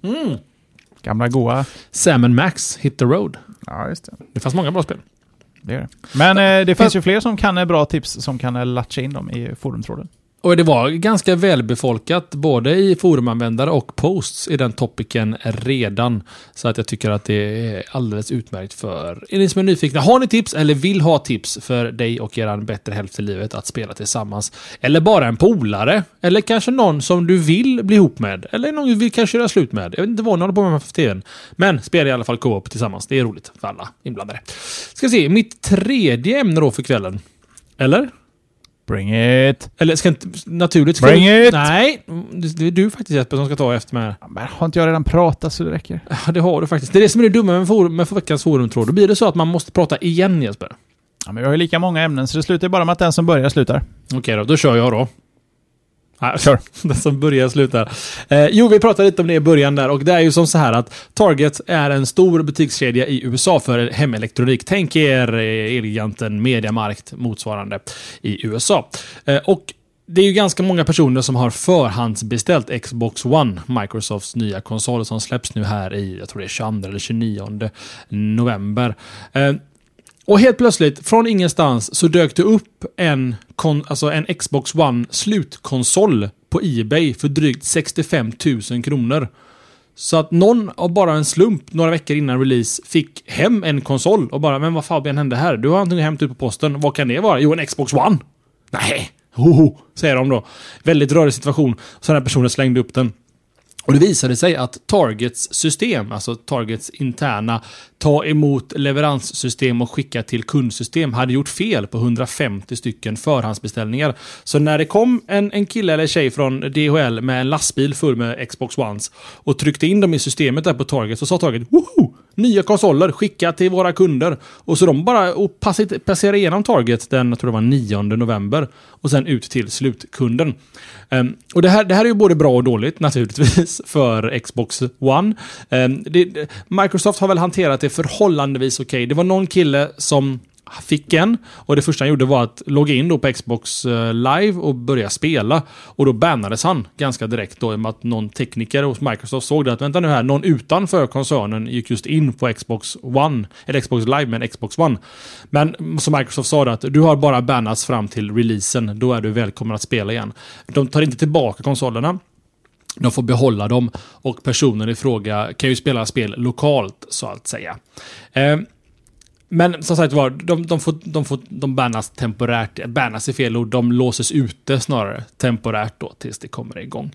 Gamla goa. Sam & Max Hit the Road. Ja, just det. Det fanns många bra spel. Det är det. Men det finns ju fler som kan bra tips som kan latcha in dem i forumtråden. Och det var ganska välbefolkat både i forumanvändare och posts i den topicen redan. Så att jag tycker att det är alldeles utmärkt för er ni som är nyfikna. Har ni tips eller vill ha tips för dig och er bättre hälft i livet att spela tillsammans? Eller bara en polare? Eller kanske någon som du vill bli ihop med? Eller någon du vill kanske göra slut med? Jag vet inte vad ni håller på med för tiden. Men spela i alla fall co-op tillsammans. Det är roligt för alla inblandade. Ska se, mitt 3:e ämne då för kvällen. Eller? Bring it. Eller ska inte naturligt... Bring it. Nej, det är du faktiskt Jesper som ska ta efter mig. Men har inte jag redan pratat så det räcker? Ja, det har du faktiskt. Det är det som är det dumma med veckans forumtråd. Då blir det så att man måste prata igen, Jesper. Ja, men vi har ju lika många ämnen så det slutar bara med att den som börjar slutar. Okej då kör jag då. Kör. Den som börjar slutar. Vi pratade lite om det i början där, och det är ju som så här att Target är en stor butikskedja i USA för hemelektronik. Tänk er Elgiganten, Mediamarkt motsvarande i USA. Och det är ju ganska många personer som har förhandsbeställt Xbox One, Microsofts nya konsol som släpps nu här i, jag tror det är 22 eller 29 november. Och helt plötsligt, från ingenstans, så dök det upp en Xbox One slutkonsol på eBay för drygt 65 000 kronor. Så att någon av bara en slump några veckor innan release fick hem en konsol och bara, men vad fan hände här? Du har inte hämtat ut på posten. Vad kan det vara? Jo, en Xbox One. Nej, säger de då. Väldigt rörig situation. Så den här personen slängde upp den. Och det visade sig att Targets system, alltså Targets interna ta emot leveranssystem och skicka till kundsystem, hade gjort fel på 150 stycken förhandsbeställningar. Så när det kom en kille eller tjej från DHL med en lastbil full med Xbox Ones och tryckte in dem i systemet där på Target, så sa Target, woho! nya konsoler, skicka till våra kunder. Och så de bara passerar igenom Target den, jag tror det var 9 november. Och sen ut till slutkunden. Och det här är ju både bra och dåligt naturligtvis för Xbox One. Microsoft har väl hanterat det förhållandevis okej. Det var någon kille som fick en, och det första han gjorde var att logga in då på Xbox Live och börja spela, och då bannades han ganska direkt då, med att någon tekniker hos Microsoft såg det att vänta nu här, någon utanför koncernen gick just in på Xbox One, eller Xbox Live med en Xbox One. Men som Microsoft sa det, att du har bara bannats fram till releasen, då är du välkommen att spela igen. De tar inte tillbaka konsolerna. De får behålla dem, och personen i fråga kan ju spela spel lokalt, så att säga. Men som sagt var, de bannas temporärt. Bannas är fel ord, de låses ute snarare temporärt då tills det kommer igång.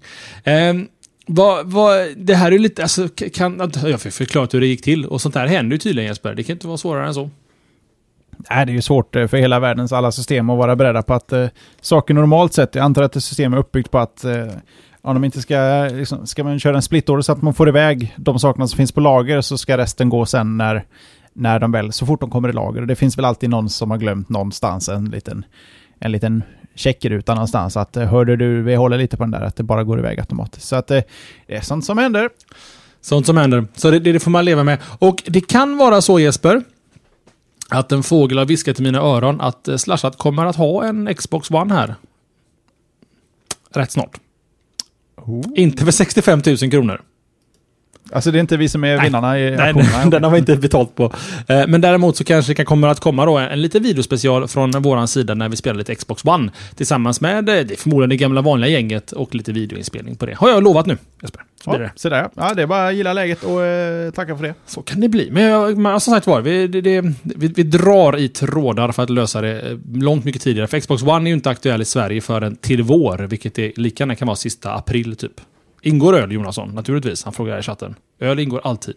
Det här är lite, alltså, jag får förklara hur det gick till, och sånt här händer ju tydligen, Jesper. Det kan inte vara svårare än så. Nej, det är ju svårt för hela världens alla system att vara beredda på att saker normalt sett, jag antar att ett system är uppbyggt på att om de inte ska man köra en split-order så att man får iväg de sakerna som finns på lager, så ska resten gå sen när de väl, så fort de kommer i lager. Och det finns väl alltid någon som har glömt någonstans en liten checkruta någonstans, att hörde du, vi håller lite på den där, att det bara går iväg automatiskt. Så att det är sånt som händer. Sånt som händer. Så det får man leva med. Och det kan vara så, Jesper, att en fågel har viskat i mina öron att Slashat kommer att ha en Xbox One här rätt snart. Inte för 65 000 kronor. Alltså det är inte vi som är vinnarna i auktionen. Den har vi inte betalt på. Men däremot så kanske det kommer att komma då en liten videospecial från våran sida när vi spelar lite Xbox One tillsammans med det förmodligen det gamla vanliga gänget, och lite videoinspelning på det. Har jag lovat nu, Jesper. Så där. Ja, det är bara att gilla läget och tacka för det. Så kan det bli. Men som sagt var, vi drar i trådar för att lösa det långt mycket tidigare. För Xbox One är ju inte aktuell i Sverige förrän till vår, vilket är lika gärna kan vara sista april typ. Ingår öl, Jonasson? Naturligtvis. Han frågar i chatten. Öl ingår alltid.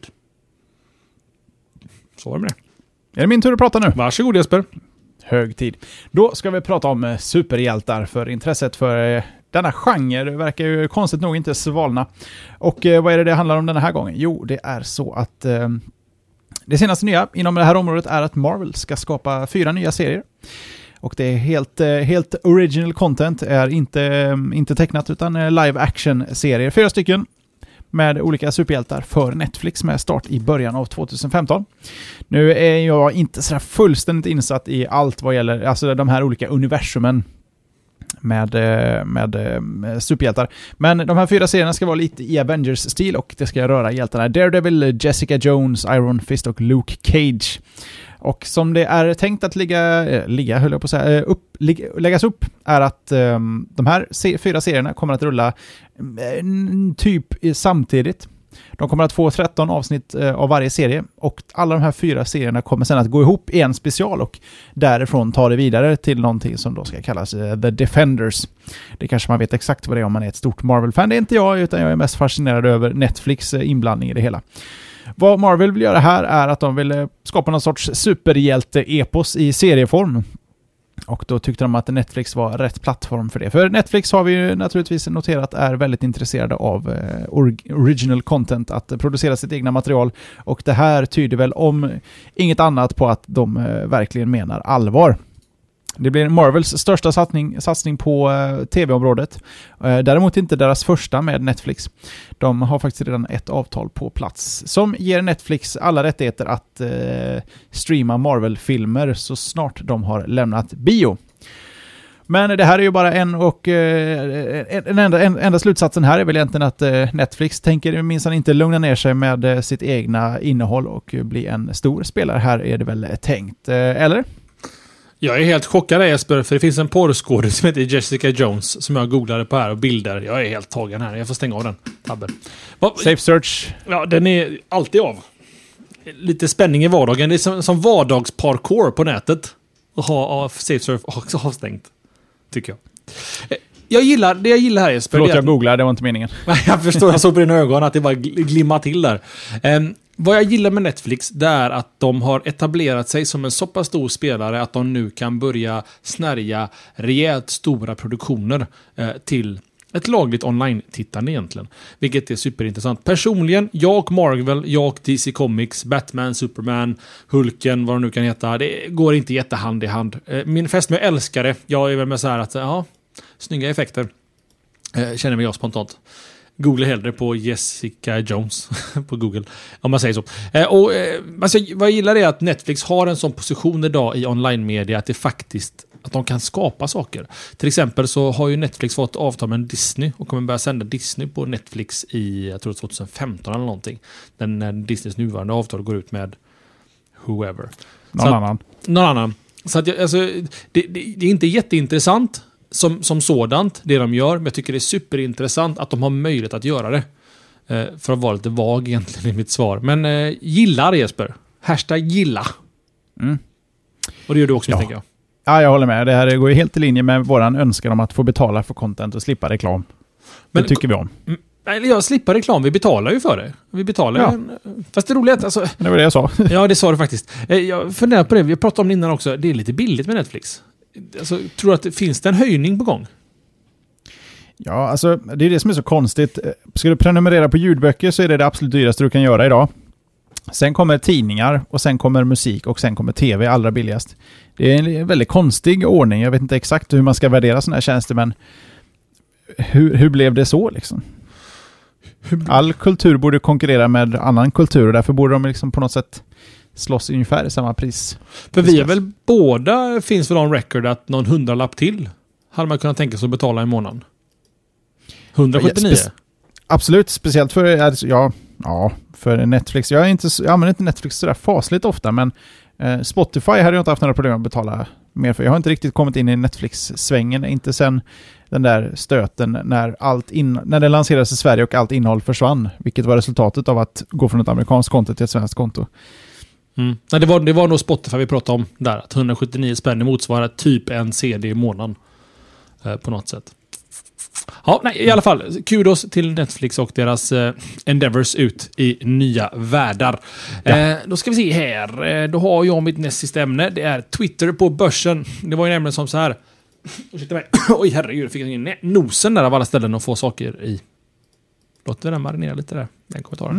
Så var det med det. Är det min tur att prata nu? Varsågod, Jesper. Hög tid. Då ska vi prata om superhjältar, för intresset för denna genre verkar ju konstigt nog inte svalna. Och vad är det handlar om den här gången? Jo, det är så att det senaste nya inom det här området är att Marvel ska skapa 4 nya serier. Och det är helt original content, är inte tecknat utan live action-serier. 4 stycken med olika superhjältar för Netflix med start i början av 2015. Nu är jag inte så fullständigt insatt i allt vad gäller alltså de här olika universumen med superhjältar. Men de här 4 serierna ska vara lite i Avengers-stil, och det ska röra hjältarna Daredevil, Jessica Jones, Iron Fist och Luke Cage. Och som det är tänkt att läggas upp är att de här 4 serierna kommer att rulla typ samtidigt. De kommer att få 13 avsnitt av varje serie, och alla de här 4 serierna kommer sedan att gå ihop i en special och därifrån ta det vidare till någonting som då ska kallas The Defenders. Det kanske man vet exakt vad det är om man är ett stort Marvel-fan. Det är inte jag, utan jag är mest fascinerad över Netflix inblandning i det hela. Vad Marvel vill göra här är att de vill skapa någon sorts superhjälte-epos i serieform. Och då tyckte de att Netflix var rätt plattform för det. För Netflix har vi ju naturligtvis noterat är väldigt intresserade av original content, att producera sitt egna material. Och det här tyder väl om inget annat på att de verkligen menar allvar. Det blir Marvels största satsning på tv-området. Däremot inte deras första med Netflix. De har faktiskt redan ett avtal på plats som ger Netflix alla rättigheter att streama Marvel-filmer så snart de har lämnat bio. Men det här är ju bara enda slutsatsen här är väl egentligen att Netflix tänker minsann inte lugna ner sig med sitt egna innehåll och bli en stor spelare. Här är det väl tänkt, eller? Jag är helt chockad, Jesper, för det finns en porrskådis som heter Jessica Jones som jag googlade på här, och bilder. Jag är helt tagen här. Jag får stänga av den tabben. Safe search. Ja, den är alltid av. Lite spänning i vardagen. Det är som vardagsparkour på nätet. Och ha safe search också avstängt, tycker jag. Jag gillar här, Jesper. Förlåt, jag googlar, det var inte meningen. Jag förstår, jag såg på dina ögon att det bara glimmar till där. Vad jag gillar med Netflix, det är att de har etablerat sig som en så pass stor spelare att de nu kan börja snärja rejält stora produktioner till ett lagligt online-tittande egentligen. Vilket är superintressant. Personligen, jag och Marvel, jag och DC Comics, Batman, Superman, Hulken, vad det nu kan heta. Det går inte jättehand i hand. Min fästmö älskar det. Jag är väl med så här att, ja, snygga effekter. Känner mig jag spontant. Googla hellre på Jessica Jones på Google, om man säger så. Alltså, vad jag gillar är att Netflix har en sån position idag i online-media att det faktiskt att de kan skapa saker. Till exempel så har ju Netflix fått avtal med Disney och kommer börja sända Disney på Netflix i, jag tror 2015 eller någonting. När Disneys nuvarande avtal går ut med whoever. Någon annan. Så att alltså, det är inte jätteintressant som sådant, det de gör, men jag tycker det är superintressant att de har möjlighet att göra det. För att vara lite vag egentligen i mitt svar. Men gillar Jesper. #gilla. Och det gör du också, tänker jag. Ja, jag håller med. Det här går ju helt i linje med våran önskan om att få betala för content och slippa reklam. Men det tycker vi om. Jag slipper reklam. Vi betalar ju för det. Vi betalar fast det är roligt. Alltså, det var det jag sa. Ja, det sa du faktiskt. Jag funderar på det. Vi pratade om det innan också. Det är lite billigt med Netflix. Alltså, tror du att det finns en höjning på gång? Ja, alltså det är det som är så konstigt. Ska du prenumerera på ljudböcker så är det absolut dyraste du kan göra idag. Sen kommer tidningar och sen kommer musik och sen kommer tv allra billigast. Det är en väldigt konstig ordning. Jag vet inte exakt hur man ska värdera sådana här tjänster, men hur blev det så liksom? All kultur borde konkurrera med annan kultur och därför borde de liksom på något sätt slåss ungefär i samma pris. För vi är väl båda, finns väl on record att någon 100-lapp till hade man kunnat tänka sig att betala i månaden? 179? Absolut, speciellt för för Netflix. Jag använder inte Netflix så där fasligt ofta, men Spotify hade jag inte haft några problem att betala mer för. Jag har inte riktigt kommit in i Netflix-svängen, inte sen den där stöten när det lanserades i Sverige och allt innehåll försvann, vilket var resultatet av att gå från ett amerikanskt konto till ett svenskt konto. Nej, det var nog Spotify vi pratade om där, att 179 spänn motsvarar typ en CD i månaden på något sätt. Ja, nej, i alla fall, kudos till Netflix och deras endeavors ut i nya världar. Då ska vi se här. Då har jag mitt näst sista ämne. Det är Twitter på börsen. Det var ju nämligen som så här. Ursäkta mig. Oj, herregud, fick jag in nosen där av alla ställen och få saker i. Låt den marinera lite där, den kommentaren.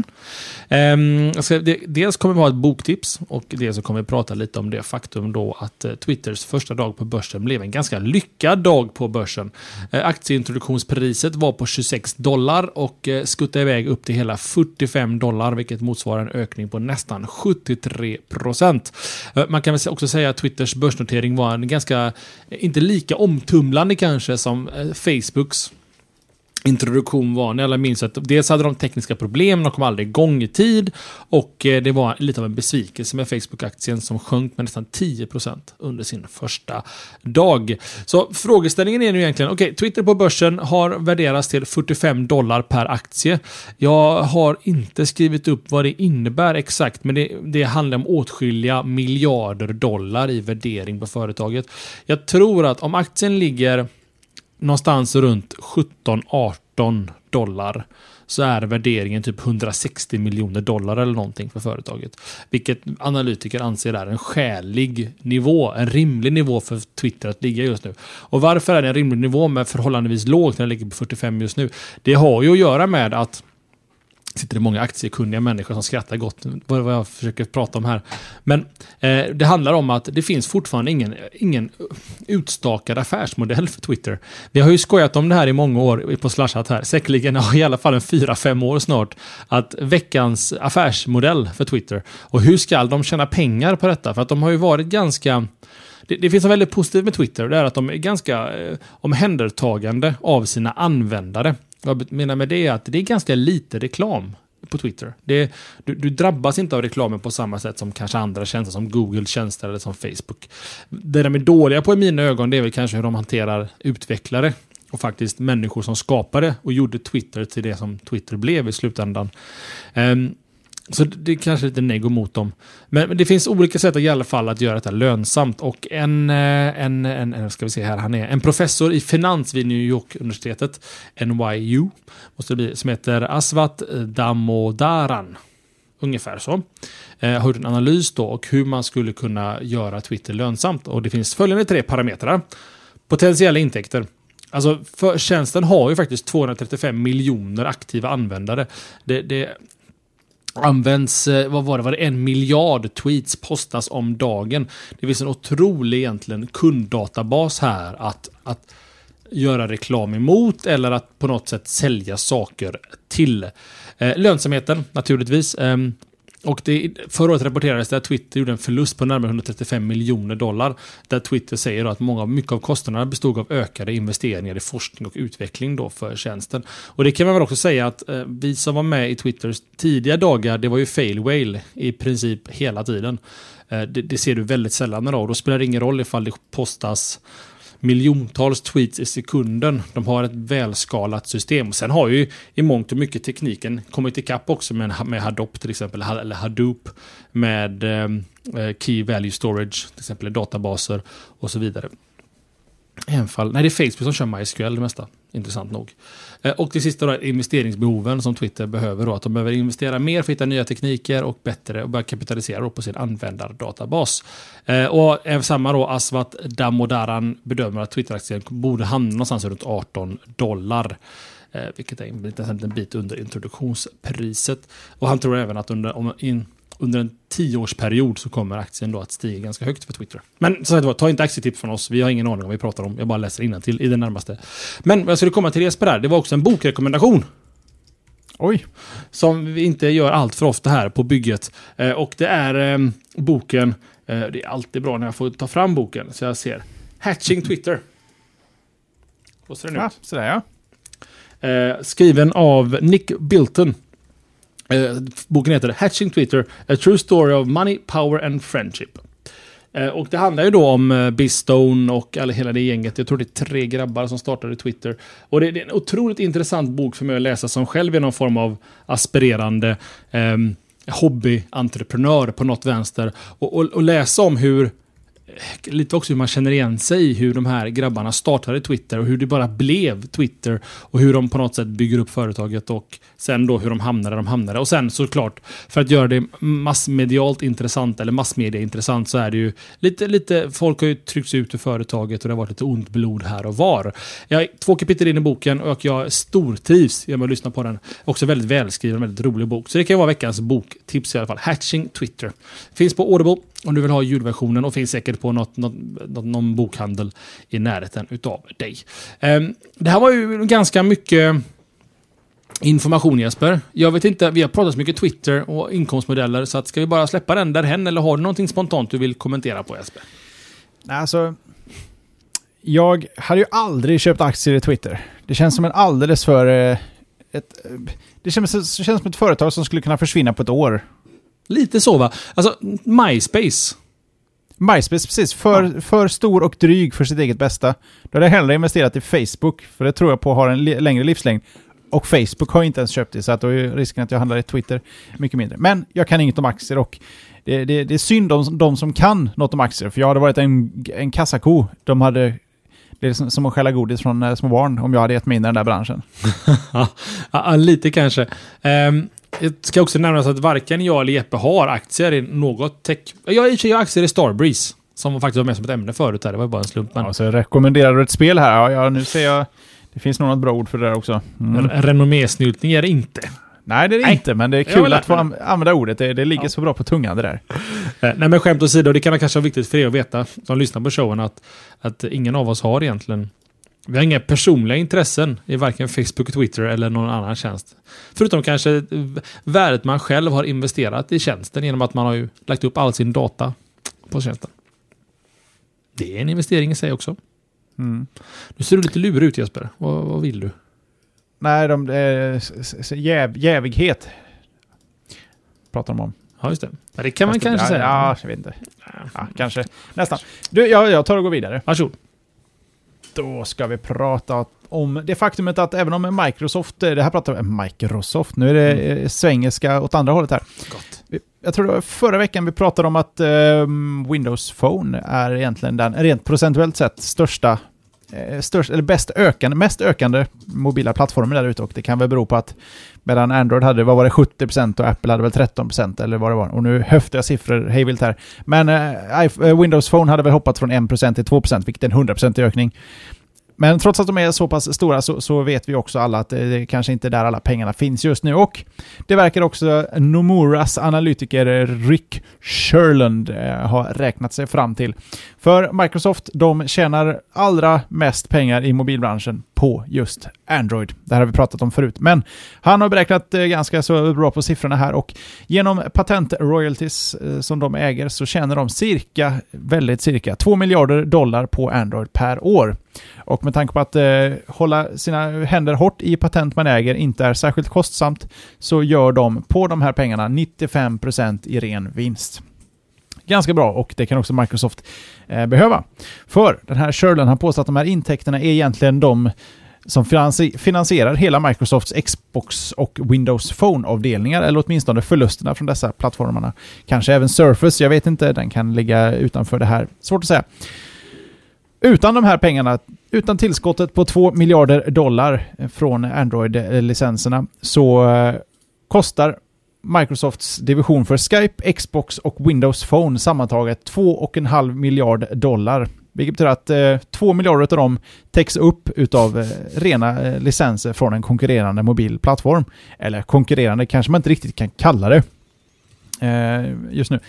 Dels kommer vi ha ett boktips och dels så kommer vi prata lite om det faktum då att Twitters första dag på börsen blev en ganska lyckad dag på börsen. Aktieintroduktionspriset var på $26 och skuttade iväg upp till hela $45, vilket motsvarar en ökning på nästan 73%. Man kan väl också säga att Twitters börsnotering var en ganska, inte lika omtumlande kanske som Facebooks introduktion var. När alla minns att dels hade de tekniska problem, de kom aldrig igång i tid och det var lite av en besvikelse med Facebook-aktien som sjönk med nästan 10% under sin första dag. Så frågeställningen är nu egentligen, Twitter på börsen har värderats till $45 per aktie. Jag har inte skrivit upp vad det innebär exakt, men det handlar om åtskilliga miljarder dollar i värdering på företaget. Jag tror att om aktien ligger någonstans runt $17-18 så är värderingen typ $160 miljoner eller någonting för företaget. Vilket analytiker anser är en skälig nivå, en rimlig nivå för Twitter att ligga just nu. Och varför är det en rimlig nivå med förhållandevis lågt när det ligger på 45 just nu? Det har ju att göra med att sitter det många aktiekunniga människor som skrattar gott vad jag försöker prata om här. Men det handlar om att det finns fortfarande ingen utstakad affärsmodell för Twitter. Vi har ju skojat om det här i många år på Slashat här. Säkerligen i alla fall en 4-5 år snart. Att veckans affärsmodell för Twitter. Och hur ska de tjäna pengar på detta? För att de har ju varit ganska... Det finns en väldigt positivt med Twitter. Det är att de är ganska omhändertagande av sina användare. Vad jag menar med det är att det är ganska lite reklam på Twitter. Du drabbas inte av reklamen på samma sätt som kanske andra tjänster som Google-tjänster eller som Facebook. Det de är dåliga på i mina ögon, det är väl kanske hur de hanterar utvecklare och faktiskt människor som skapade och gjorde Twitter till det som Twitter blev i slutändan. Så det är kanske lite nego mot dem. Men det finns olika sätt i alla fall att göra detta lönsamt. Och ska vi se här, han är en professor i finans vid New York-universitetet, NYU, måste det bli, som heter Aswath Damodaran. Ungefär så. Har gjort en analys då och hur man skulle kunna göra Twitter lönsamt. Och det finns följande 3 parametrar. Potentiella intäkter. Alltså för tjänsten har ju faktiskt 235 miljoner aktiva användare. Det används, var det 1 miljard tweets postas om dagen. Det finns en otrolig egentligen kunddatabas här att göra reklam emot eller att på något sätt sälja saker till. Lönsamheten naturligtvis. Och förra året rapporterades det att Twitter gjorde en förlust på närmare $135 miljoner. Där Twitter säger då att mycket av kostnaderna bestod av ökade investeringar i forskning och utveckling då för tjänsten. Och det kan man väl också säga att vi som var med i Twitters tidiga dagar, det var ju fail whale i princip hela tiden. Det ser du väldigt sällan då. Och då spelar det ingen roll ifall det postas miljontals tweets i sekunden. De har ett välskalat system. Sen har ju i mångt och mycket tekniken kommit ikapp också med Hadoop till exempel, eller Hadoop med Key Value Storage, till exempel databaser och så vidare. Det är Facebook som kör MySQL det mesta, intressant nog. Och det sista då är investeringsbehoven som Twitter behöver då, att de behöver investera mer för att hitta nya tekniker och bättre och börja kapitalisera på sin användardatabas. Och även samma då, Asvat Damodaran bedömer att Twitter-aktien borde hamna någonstans runt $18, vilket är en bit under introduktionspriset. Och han tror även att under en 10-årsperiod så kommer aktien då att stiga ganska högt för Twitter. Men så att ta inte aktietips från oss. Vi har ingen aning om vad vi pratar om. Jag bara läser innantill i det närmaste. Men vad jag skulle komma till Jesper där, det var också en bokrekommendation. Oj. Som vi inte gör allt för ofta här på bygget. Och det är boken, det är alltid bra när jag får ta fram boken så jag ser. Hatching Twitter. Och så är det nu. Sådär ja. Skriven av Nick Bilton. Boken heter Hatching Twitter, A True Story of Money, Power and Friendship. Och det handlar ju då om Biz Stone och hela det gänget. Jag tror det är 3 grabbar som startade Twitter. Och det är en otroligt intressant bok för mig att läsa som själv är någon form av aspirerande hobbyentreprenör på något vänster. Och läsa om lite också hur man känner igen sig i hur de här grabbarna startade Twitter och hur det bara blev Twitter och hur de på något sätt bygger upp företaget och sen då hur de hamnade. Och sen såklart, för att göra det massmedialt intressant eller massmedia intressant så är det ju lite folk har ju tryckts ut ur företaget och det har varit lite ont blod här och var. Jag har 2 kapitel in i boken och jag stortrivs genom att lyssna på den. Också väldigt välskriven, väldigt rolig bok. Så det kan ju vara veckans boktips i alla fall. Hatching Twitter. Finns på Audible om du vill ha ljudversionen och finns säkert på någon bokhandel i närheten utav dig. Det här var ju ganska mycket information, Jesper. Jag vet inte, vi har pratat så mycket Twitter och inkomstmodeller så att ska vi bara släppa den därhen eller har du någonting spontant du vill kommentera på, Jesper? Alltså, jag hade ju aldrig köpt aktier i Twitter. Det känns som en alldeles för det känns som ett företag som skulle kunna försvinna på ett år. Lite så va? Alltså, MySpace, precis. För stor och dryg för sitt eget bästa. Då hade jag hellre investerat i Facebook, för det tror jag på har en längre livslängd. Och Facebook har inte ens köpt det, så att då är risken att jag handlar i Twitter mycket mindre. Men jag kan inget om aktier och det är synd om de som kan något om aktier. För jag hade varit en kassako. Det är som att skälla godis från små barn om jag hade gett mig in i den där branschen. Ja, lite kanske. Jag ska också nämna att varken jag eller Jeppe har aktier i något tech. Jag har aktier i Starbreeze som faktiskt var med som ett ämne förut här. Det var bara en slump. Men... Ja, så rekommenderar du ett spel här? Ja, nu ser jag. Det finns nog något bra ord för det där också. Renommésnyltning är det inte. Nej, det är det inte, men det är kul att få använda ordet. Det ligger så bra på tungan det där. Nej, men skämt åsido, det kan kanske vara viktigt för er att veta som lyssnar på showen att ingen av oss har egentligen. Vi har inga personliga intressen i varken Facebook, Twitter eller någon annan tjänst. Förutom kanske värdet man själv har investerat i tjänsten genom att man har ju lagt upp all sin data på tjänsten. Det är en investering i sig också. Mm. Nu ser du lite lurig ut, Jesper. Vad vill du? Nej, jävighet pratar de om. Ja, just det. Ja, det kan man kanske säga. Ja, jag vet inte. Ja, kanske. Nästan. Du, jag tar och går vidare. Varsågod. Då ska vi prata om det faktumet att även om Microsoft, det här pratar vi om Microsoft, nu är det svengelska åt andra hållet här. Gott. Jag tror det var förra veckan vi pratade om att Windows Phone är egentligen den rent procentuellt sett största eller mest ökande mobila plattformen där ute, och det kan väl bero på att medan Android hade, vad var det, 70% och Apple hade väl 13% eller vad det var. Och nu höftar jag siffror hejvilt här. Men Windows Phone hade väl hoppat från 1% till 2%, vilket är en 100% ökning. Men trots att de är så pass stora så vet vi också alla att det kanske inte är där alla pengarna finns just nu. Och det verkar också Nomuras analytiker Rick Sherlund ha räknat sig fram till. För Microsoft, de tjänar allra mest pengar i mobilbranschen på just Android. Det här har vi pratat om förut. Men han har beräknat ganska så bra på siffrorna här, och genom patent-royalties som de äger så tjänar de cirka $2 miljarder på Android per år. Och med tanke på att hålla sina händer hårt i patent man äger inte är särskilt kostsamt, så gör de på de här pengarna 95% i ren vinst. Ganska bra, och det kan också Microsoft behöva. För den här Sherlund har påstått att de här intäkterna är egentligen de som finansierar hela Microsofts Xbox och Windows Phone-avdelningar, eller åtminstone förlusterna från dessa plattformarna. Kanske även Surface, jag vet inte, den kan ligga utanför det här. Svårt att säga. Utan de här pengarna, utan tillskottet på $2 miljarder från Android-licenserna, så kostar Microsofts division för Skype, Xbox och Windows Phone sammantaget $2,5 miljarder. Vilket betyder att 2 miljarder av dem täcks upp utav rena licenser från en konkurrerande mobilplattform. Eller konkurrerande kanske man inte riktigt kan kalla det just nu.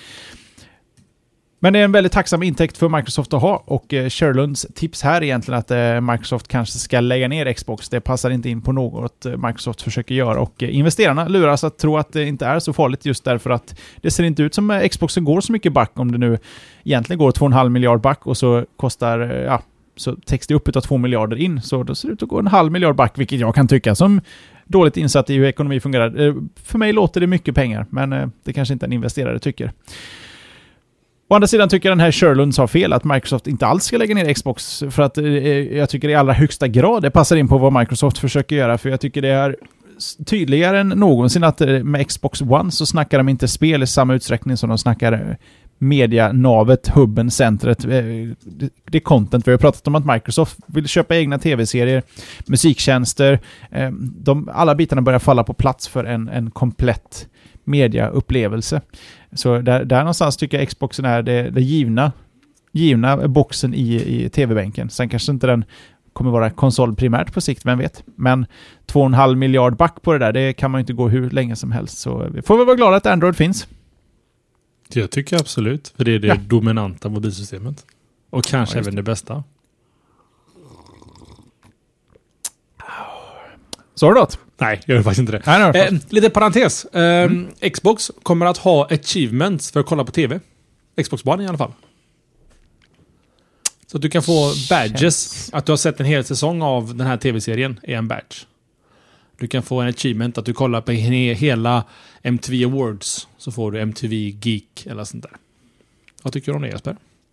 Men det är en väldigt tacksam intäkt för Microsoft att ha, och Sherlunds tips här är egentligen att Microsoft kanske ska lägga ner Xbox. Det passar inte in på något Microsoft försöker göra, och investerarna luras att tro att det inte är så farligt, just därför att det ser inte ut som Xboxen går så mycket back, om det nu egentligen går 2,5 miljard back och så kostar, så täcks det upp utav 2 miljarder in, så då ser det ut att gå 0,5 miljard back, vilket jag kan tycka som dåligt insatt i hur ekonomi fungerar. För mig låter det mycket pengar, men det kanske inte en investerare tycker. Å andra sidan tycker den här Sherlund sa fel, att Microsoft inte alls ska lägga ner Xbox, för att jag tycker i allra högsta grad det passar in på vad Microsoft försöker göra, för jag tycker det är tydligare än någonsin att med Xbox One så snackar de inte spel i samma utsträckning som de snackar media-navet, hubben, centret, det är content. Vi har pratat om att Microsoft vill köpa egna tv-serier, musiktjänster, alla bitarna börjar falla på plats för en komplett mediaupplevelse. Så där någonstans tycker jag Xboxen är det givna boxen i tv-bänken. Sen kanske inte den kommer vara konsol primärt på sikt, vem vet. Men 2,5 miljard back på det där, det kan man ju inte gå hur länge som helst. Så vi får väl vara glada att Android finns. Jag tycker absolut, för det är det dominanta mobilsystemet. Och kanske även det bästa. Så har du något? Nej, jag gör faktiskt inte det. Nej, lite parentes. Xbox kommer att ha achievements för att kolla på tv. Xbox One i alla fall. Så att du kan få badges. Att du har sett en hel säsong av den här tv-serien är en badge. Du kan få en achievement att du kollar på hela MTV Awards. Så får du MTV Geek eller sånt där. Vad tycker du om det, Jesper?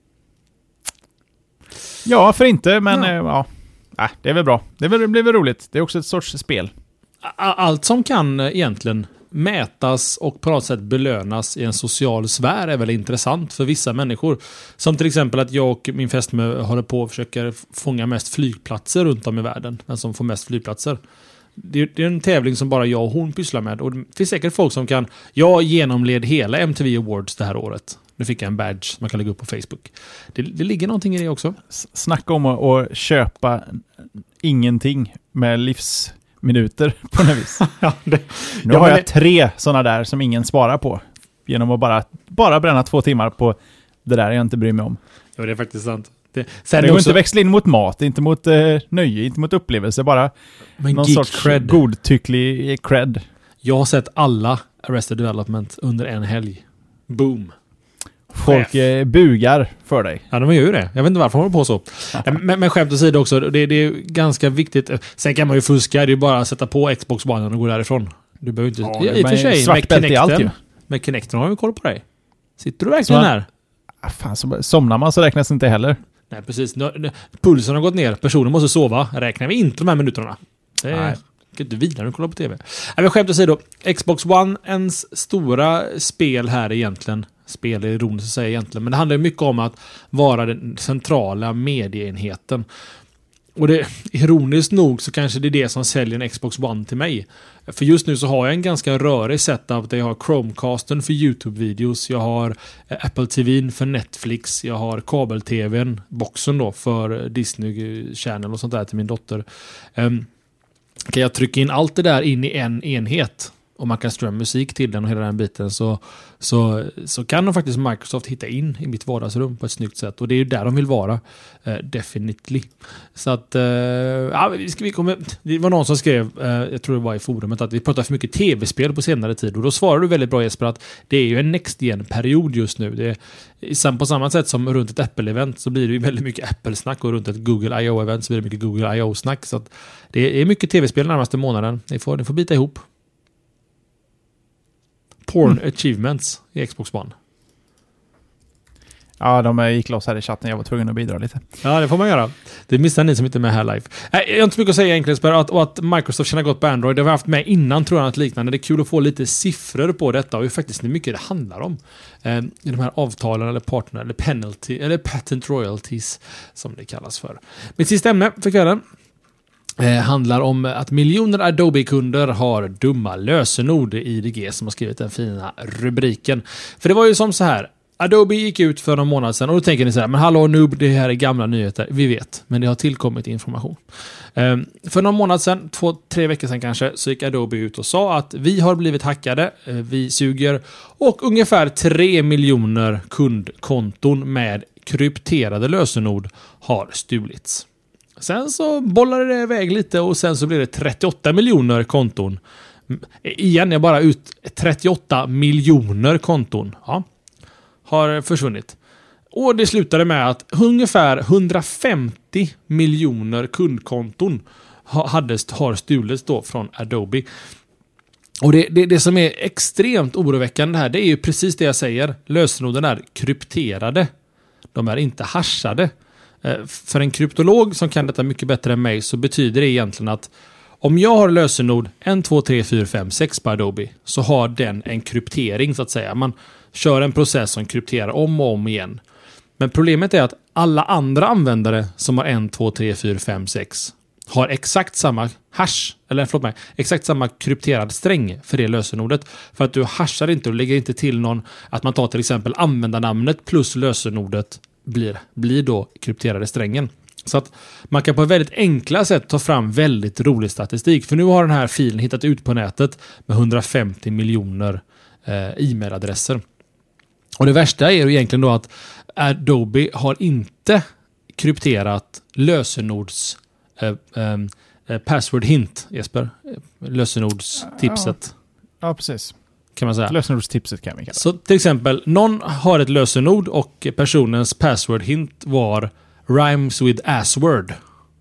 Ja, för inte, men det är väl bra. Det blir väl roligt. Det är också ett sorts spel. Allt som kan egentligen mätas och på något sätt belönas i en social sfär är väl intressant för vissa människor. Som till exempel att jag och min fästmö håller på och försöker fånga mest flygplatser runt om i världen. Den som får mest flygplatser. Det är en tävling som bara jag och hon pysslar med. Och det finns säkert folk som kan... Jag genomled hela MTV Awards det här året. Nu fick jag en badge som man kan lägga upp på Facebook. Det ligger någonting i det också. Snacka om att köpa ingenting med livsminuter på något vis. Nu har jag 3 sådana där som ingen sparar på. Genom att bara bränna 2 timmar på det där jag inte bryr mig om. Ja, det är faktiskt sant. Det går inte växla in mot mat, inte mot nöje, inte mot upplevelse, bara någon sorts cred. Godtycklig cred. Jag har sett alla Arrested Development under en helg. Boom. Folk bugar för dig. Ja, de gör ju det. Jag vet inte varför de håller på så. Men skämt åsido också, det är ganska viktigt. Sen kan man ju fuska, det är ju bara att sätta på Xbox One och gå därifrån. Du behöver inte... Ja, i och för sig, med Kinecten har vi koll på dig. Sitter du verkligen här? Fan, somnar man så räknas inte heller. Nej, precis. Pulsen har gått ner. Personen måste sova. Räknar vi inte de här minuterna. Nej. Kan inte vila när du kollar på tv. Men skämt åsido, Xbox One, ens stora spel här egentligen. Spel är ironiskt att säga egentligen. Men det handlar mycket om att vara den centrala medieenheten. Och det, ironiskt nog så kanske det är det som säljer en Xbox One till mig. För just nu så har jag en ganska rörig setup där jag har Chromecasten för YouTube-videos, jag har Apple TV:n för Netflix, jag har kabel-tvn, boxen då för Disney Channel och sånt där till min dotter. Kan jag trycka in allt det där in i en enhet och man kan streama musik till den och hela den biten så kan de faktiskt Microsoft hitta in i mitt vardagsrum på ett snyggt sätt. Och det är ju där de vill vara. Definitely. Så att det var någon som skrev, jag tror det var i forumet, att vi pratar för mycket tv-spel på senare tid. Och då svarar du väldigt bra, Jesper, att det är ju en next-gen-period just nu. Det är, på samma sätt som runt ett Apple-event så blir det ju väldigt mycket Apple-snack, och runt ett Google I.O.-event så blir det mycket Google I.O.-snack. Så att det är mycket tv-spel närmaste månaden. Ni får bita ihop. Porn achievements i Xbox One. Ja, de gick loss här i chatten. Jag var tvungen att bidra lite. Ja, det får man göra. Det missar ni som inte är med här live. Jag har inte så mycket att säga egentligen, att Microsoft känner gott på Android. Det har vi haft med innan, tror jag, något liknande. Det är kul att få lite siffror på detta och hur faktiskt mycket det handlar om. I de här avtalen eller partner eller penalty eller patent royalties som det kallas för. Mitt sista ämne för kvällen handlar om att miljoner Adobe-kunder har dumma lösenord, i IDG som har skrivit den fina rubriken. För det var ju som så här, Adobe gick ut för någon månad sedan och då tänker ni så här, men hallå noob, det här är gamla nyheter. Vi vet, men det har tillkommit information. För någon månad sedan, 2-3 veckor sedan kanske, så gick Adobe ut och sa att vi har blivit hackade, vi suger, och ungefär 3 miljoner kundkonton med krypterade lösenord har stulits. Sen så bollade det iväg lite och sen så blev det 38 miljoner konton. Igen, jag bara ut 38 miljoner konton. Ja, har försvunnit. Och det slutade med att ungefär 150 miljoner kundkonton har stulits då från Adobe. Och det som är extremt oroväckande här, det är ju precis det jag säger. Lösenorden är krypterade. De är inte hashade. För en kryptolog som kan detta mycket bättre än mig så betyder det egentligen att om jag har lösenord 1, 2, 3, 4, 5, 6 på Adobe så har den en kryptering så att säga. Man kör en process som krypterar om och om igen. Men problemet är att alla andra användare som har 1, 2, 3, 4, 5, 6 har exakt samma hash, eller förlåt mig, exakt samma krypterad sträng för det lösenordet. För att du hashar inte och lägger inte till någon, att man tar till exempel användarnamnet plus lösenordet blir då krypterade strängen. Så att man kan på ett väldigt enkla sätt ta fram väldigt rolig statistik. För nu har den här filen hittat ut på nätet med 150 miljoner e-mailadresser. Och det värsta är ju egentligen då att Adobe har inte krypterat lösenords password hint, Jesper. Lösenordstipset. Ja, precis. Kan man säga. Lösenordstipset kan vi kalla det. Så till exempel, någon har ett lösenord och personens password hint var rhymes with assword.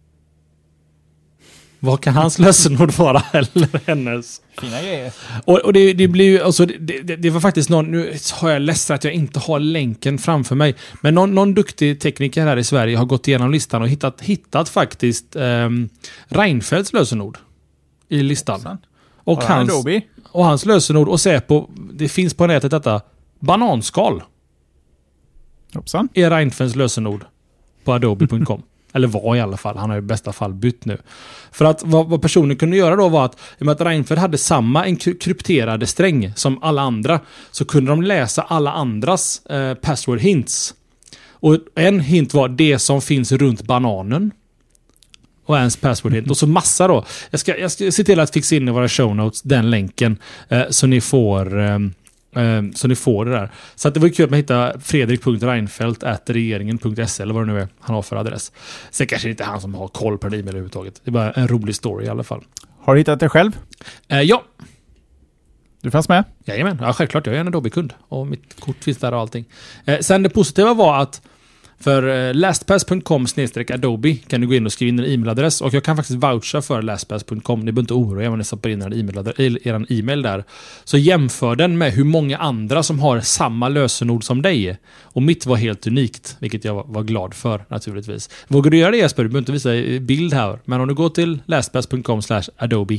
Vad kan hans lösenord vara eller hennes? Fina grejer. Och det blir ju, alltså det var faktiskt någon, nu har jag ledsen att jag inte har länken framför mig, men någon duktig tekniker här i Sverige har gått igenom listan och hittat faktiskt Reinfeldts lösenord i listan. Och hans lösenord, och se på, det finns på nätet detta, bananskal. Hoppsan. Är Reinfeldts lösenord på adobe.com. Eller var i alla fall. Han har i bästa fall bytt nu. För att vad personen kunde göra då var att i och med att Reinfeldt hade samma krypterade sträng som alla andra, så kunde de läsa alla andras password hints. Och en hint var det som finns runt bananen. Och ens password hint. Och så massa då. Jag ska se till att fixa in i våra show notes den länken så ni får det där. Så att det var kul att man hittar fredrik.reinfeldt@regeringen.se eller vad det nu är han har för adress. Sen kanske det inte är han som har koll på den e-mail överhuvudtaget. Det är bara en rolig story i alla fall. Har du hittat det själv? Ja. Du fanns med? Jajamän, ja, självklart. Jag är en Adobe-kund. Och mitt kort finns där och allting. Sen det positiva var att för lastpass.com/adobe kan du gå in och skriva in en e-mailadress, och jag kan faktiskt voucha för lastpass.com. Ni behöver inte oroa er om ni stoppar in er e-mail där. Så jämför den med hur många andra som har samma lösenord som dig. Och mitt var helt unikt, vilket jag var glad för naturligtvis. Vågar du göra det, Jesper? Du behöver inte visa bild här. Men om du går till lastpass.com/adobe.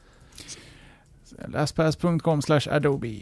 lastpass.com/adobe.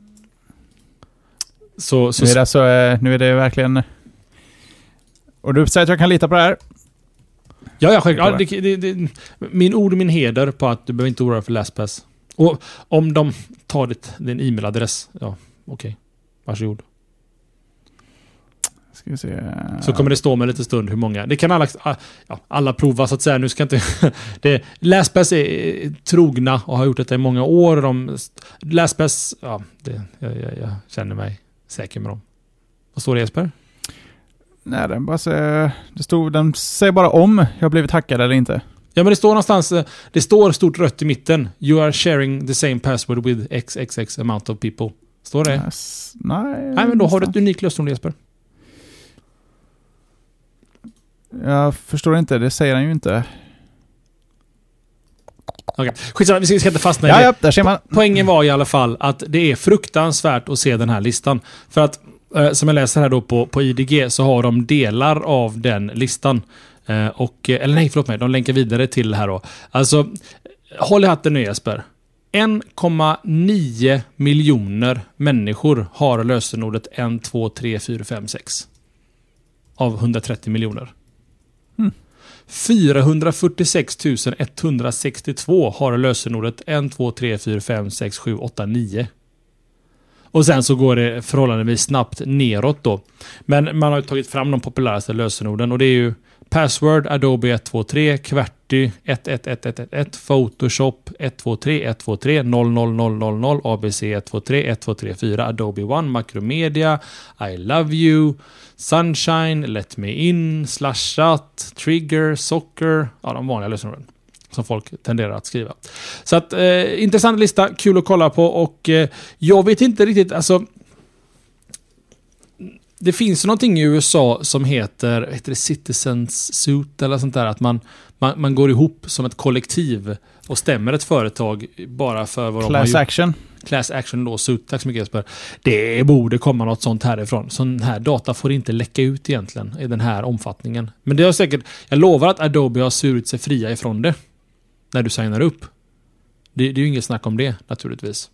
Så nu är det verkligen. Och du säger att jag kan lita på det här? Ja, självklart. Min ord och min heder på att du behöver inte oroa dig för LastPass. Och om de tar din e-mailadress, ja, okej. Varsågod. Ska vi se. Så kommer det stå med lite stund hur många. Det kan alla prova så att säga. Nu ska inte LastPass är trogna och har gjort det i många år. LastPass, ja, jag känner mig säker med dem. Vad står det, Jesper? Nej, den säger bara om jag blivit hackad eller inte. Ja, men det står någonstans, det står stort rött i mitten. You are sharing the same password with XXX amount of people. Står det? Yes. Nej, men då har du ett unikt lösenord, Jesper. Jag förstår inte, det säger han ju inte. Okej, skitsamma, vi ska inte fastna i det. Ja, där ser man. Poängen var i alla fall att det är fruktansvärt att se den här listan. För att, som jag läser här då på IDG, så har de delar av den listan. De länkar vidare till här då. Alltså, håll i hatten nu, Jesper. 1,9 miljoner människor har lösenordet 1, 2, 3, 4, 5, 6. Av 130 miljoner. 446 162 har lösenordet 1, 2, 3, 4, 5, 6, 7, 8, 9. Och sen så går det förhållandevis snabbt neråt då. Men man har ju tagit fram de populäraste lösenorden och det är ju Password, Adobe 123, QWERTY 11111, Photoshop 123, 123, 00000, ABC 123, 1234, Adobe One, Macromedia, I love you, Sunshine, Let me in, Slashat, Trigger, Soccer, ja, de vanliga lösenorden som folk tenderar att skriva. Så att, intressant lista, kul att kolla på och jag vet inte riktigt, alltså det finns någonting i USA som heter Citizens Suit eller sånt där, att man går ihop som ett kollektiv och stämmer ett företag bara för vad de har gjort. Action. Class action lawsuit. Tack så mycket, Jesper. Det borde komma något sånt härifrån. Sån här data får inte läcka ut egentligen i den här omfattningen. Men det är säkert, jag lovar att Adobe har surit sig fria ifrån det när du signar upp. Det är ju inget snack om det, naturligtvis.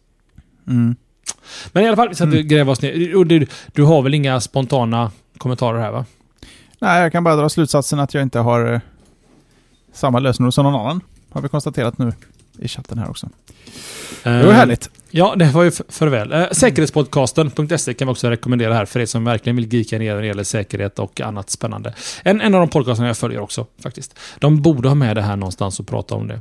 Men i alla fall, vi ska gräva oss ner. Du har väl inga spontana kommentarer här, va? Nej, jag kan bara dra slutsatsen att jag inte har samma lösenord som någon annan. Har vi konstaterat nu i chatten här också. Det var härligt. Ja, det var ju för väl. Säkerhetspodcasten.se kan vi också rekommendera här för er som verkligen vill geeka ner när det gäller säkerhet och annat spännande. En av de podcasterna jag följer också, faktiskt. De borde ha med det här någonstans och prata om det.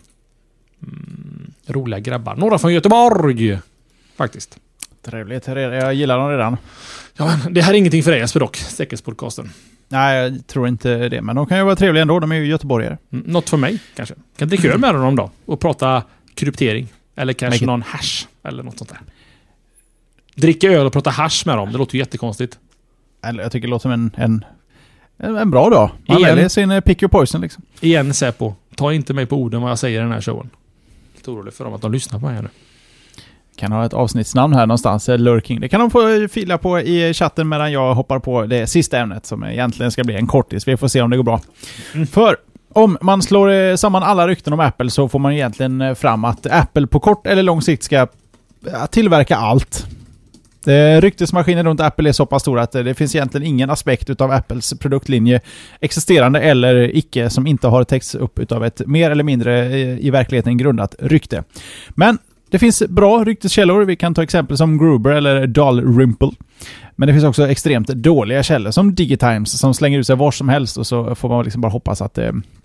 Roliga grabbar. Några från Göteborg, faktiskt. Trevligt. Jag gillar dem redan. Ja, det här är ingenting för dig, Jesper, dock. Säkerhetspodcasten. Nej, jag tror inte det. Men de kan ju vara trevliga ändå. De är ju göteborgare. Något för mig, kanske. Kan dricka öl med dem då och prata kryptering. Eller kanske någon hash eller något sånt där. Dricka öl och prata hash med dem. Det låter ju jättekonstigt. Jag tycker det låter som en bra dag. Man väljer sin pick your poison liksom. Igen, Säpo. Ta inte mig på orden vad jag säger i den här showen. Lite orolig för dem att de lyssnar på mig nu. Kan ha ett avsnittsnamn här någonstans, Lurking. Det kan de få fila på i chatten medan jag hoppar på det sista ämnet som egentligen ska bli en kortis. Vi får se om det går bra. För om man slår samman alla rykten om Apple så får man egentligen fram att Apple på kort eller lång sikt ska tillverka allt. Ryktesmaskinen runt Apple är så pass stora att det finns egentligen ingen aspekt utav Apples produktlinje existerande eller icke som inte har täckts upp utav ett mer eller mindre i verkligheten grundat rykte. Men det finns bra rykteskällor. Vi kan ta exempel som Gruber eller Dalrymple. Men det finns också extremt dåliga källor som Digitimes som slänger ut sig var som helst och så får man liksom bara hoppas att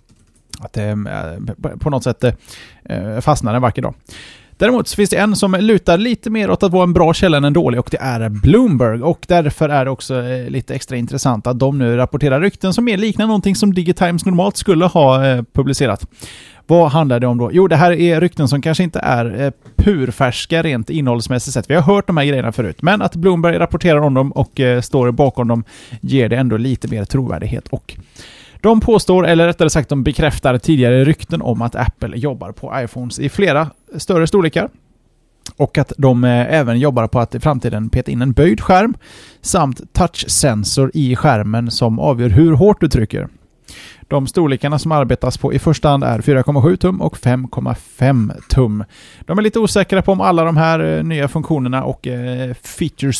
på något sätt fastnar en vacker dag. Däremot så finns det en som lutar lite mer åt att vara en bra källa än en dålig och det är Bloomberg. Och därför är det också lite extra intressant att de nu rapporterar rykten som mer liknar någonting som Digitimes normalt skulle ha publicerat. Vad handlar det om då? Jo, det här är rykten som kanske inte är purfärska rent innehållsmässigt sett. Vi har hört de här grejerna förut. Men att Bloomberg rapporterar om dem och står bakom dem ger det ändå lite mer trovärdighet. Och de påstår, eller rättare sagt de bekräftar tidigare rykten om att Apple jobbar på iPhones i flera större storlekar. Och att de även jobbar på att i framtiden peta in en böjd skärm samt touchsensor i skärmen som avgör hur hårt du trycker. De storlekarna som arbetas på i första hand är 4,7 tum och 5,5 tum. De är lite osäkra på om alla de här nya funktionerna och featuresen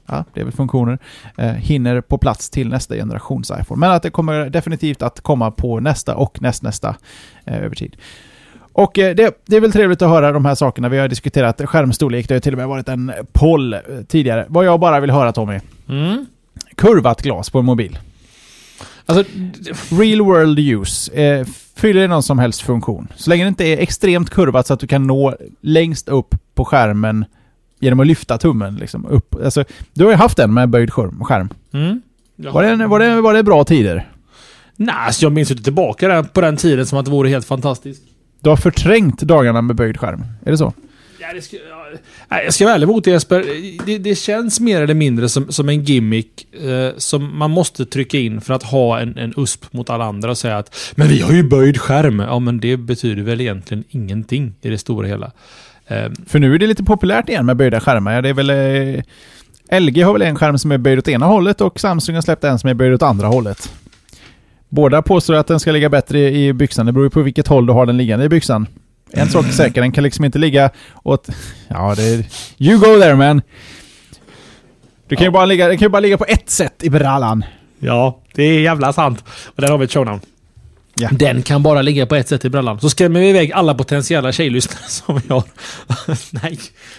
ja, det är väl funktioner, hinner på plats till nästa generations iPhone. Men att det kommer definitivt att komma på nästa och nästnästa över tid. Och det är väl trevligt att höra de här sakerna. Vi har diskuterat skärmstorlek, det har till och med varit en poll tidigare. Vad jag bara vill höra, Tommy. Kurvat glas på en mobil. Alltså, real world use. Fyller det någon som helst funktion? Så länge det inte är extremt kurvat så att du kan nå längst upp på skärmen genom att lyfta tummen liksom upp. Alltså, du har ju haft den med böjd skärm. Var det bra tider? Nej, alltså jag minns inte tillbaka på den tiden som att det vore helt fantastiskt. Du har förträngt dagarna med böjd skärm. Är det så? Ja, jag ska vara ärlig mot det, Jesper. Det känns mer eller mindre som en gimmick som man måste trycka in för att ha en USP mot alla andra och säga att men vi har ju böjd skärm. Ja, men det betyder väl egentligen ingenting i det stora hela. För nu är det lite populärt igen med böjda skärmar. Ja, det är väl LG har väl en skärm som är böjd åt ena hållet och Samsung har släppt en som är böjd åt andra hållet. Båda påstår att den ska ligga bättre i byxan. Det beror ju på vilket håll du har den liggande i byxan. En sak är säker, den kan liksom inte ligga åt... Ja, det är... You go there, man! Du kan ju bara ligga på ett sätt i brallan. Ja, det är jävla sant. Och där har vi ett shownamn. Ja. Den kan bara ligga på ett sätt i brallan. Så skrämmer vi iväg alla potentiella tjejlyssnare som vi har. Nej.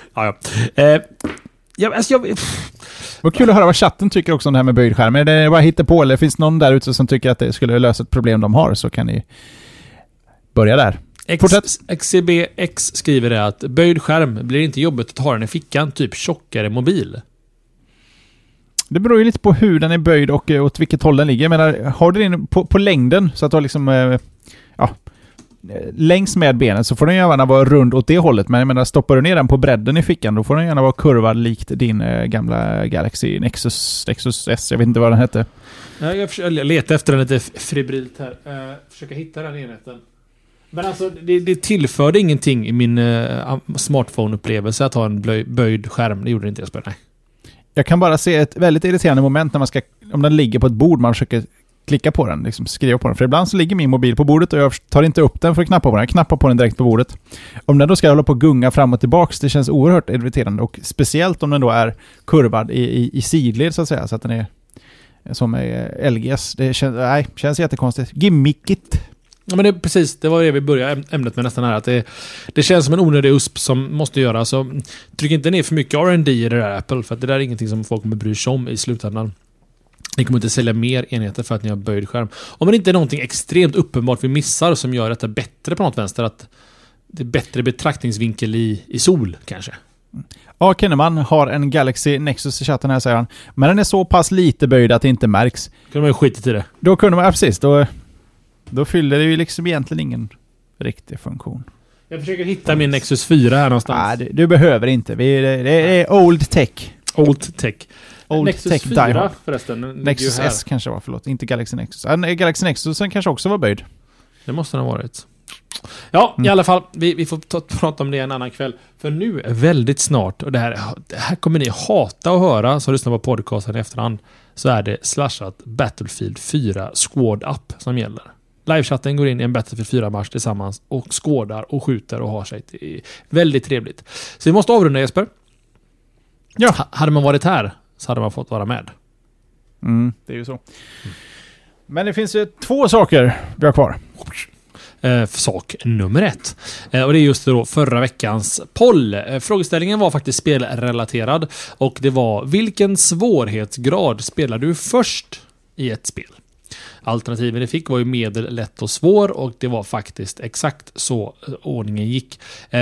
Vad kul att höra vad chatten tycker också om det här med böjd skärm. Är det bara hitta på eller finns någon där ute som tycker att det skulle lösa ett problem de har, så kan ni börja där. XCBX skriver det att böjd skärm blir inte jobbigt att ha den i fickan, typ tjockare mobil. Det beror ju lite på hur den är böjd och åt vilket håll den ligger. Jag menar, har du den på längden så att du har liksom längs med benet så får den gärna vara rund åt det hållet. Men jag menar, stoppar du ner den på bredden i fickan då får den gärna vara kurvad likt din gamla Galaxy Nexus S. Jag vet inte vad den hette. Jag letar efter den lite febrilt här. Försöka hitta den enheten. Men alltså, det tillförde ingenting i min smartphone-upplevelse att ha en böjd skärm. Det gjorde det inte, jag nej. Jag kan bara se ett väldigt irriterande moment när man ska, om den ligger på ett bord, man försöker klicka på den, liksom skriva på den. För ibland så ligger min mobil på bordet och jag tar inte upp den för att knappa på den. Jag knappar på den direkt på bordet. Om den då ska hålla på att gunga fram och tillbaks, det känns oerhört irriterande. Och speciellt om den då är kurvad i sidled så att säga, så att den är som LGS. Det känns jättekonstigt. Gimmickigt. Ja, men det var det vi började ämnet med nästan här, att det känns som en onödig USP som måste göras. Så tryck inte ner för mycket R&D i det där Apple, för att det där är ingenting som folk kommer bry sig om i slutändan. Ni kommer inte sälja mer enheter för att ni har böjd skärm. Om det inte är någonting extremt uppenbart vi missar som gör detta bättre på något vänster, att det är bättre betraktningsvinkel i sol kanske. Ja, Kenneman har en Galaxy Nexus i chatten här, säger han. Men den är så pass lite böjd att det inte märks. Kunde man ju skita i det. Då kunde man, precis, då fyller det ju liksom egentligen ingen riktig funktion. Jag försöker hitta min Nexus 4 här någonstans. Nej, du behöver inte. Det är old tech. Old tech. Nexus Nexus 4 förresten. Nexus S kanske var, förlåt. Inte Galaxy Nexus. Galaxy Nexus kanske också var böjd. Det måste den ha varit. Ja, i alla fall. Vi får prata om det en annan kväll. För nu är väldigt snart, och det här kommer ni hata att höra, så lyssnar på podcasten i efterhand, så är det slashat Battlefield 4 Squad Up som gäller. Livechatten går in i en Battlefield 4-match tillsammans och skådar och skjuter och har sig. Det är väldigt trevligt. Så vi måste avrunda, Jesper. Ja. Hade man varit här så hade man fått vara med. Det är ju så. Men det finns ju 2 saker vi har kvar. Sak nummer 1. Och det är just då förra veckans poll. Frågeställningen var faktiskt spelrelaterad. Och det var: vilken svårighetsgrad spelar du först i ett spel? Alternativen ni fick var ju medel, lätt och svår, och det var faktiskt exakt så ordningen gick.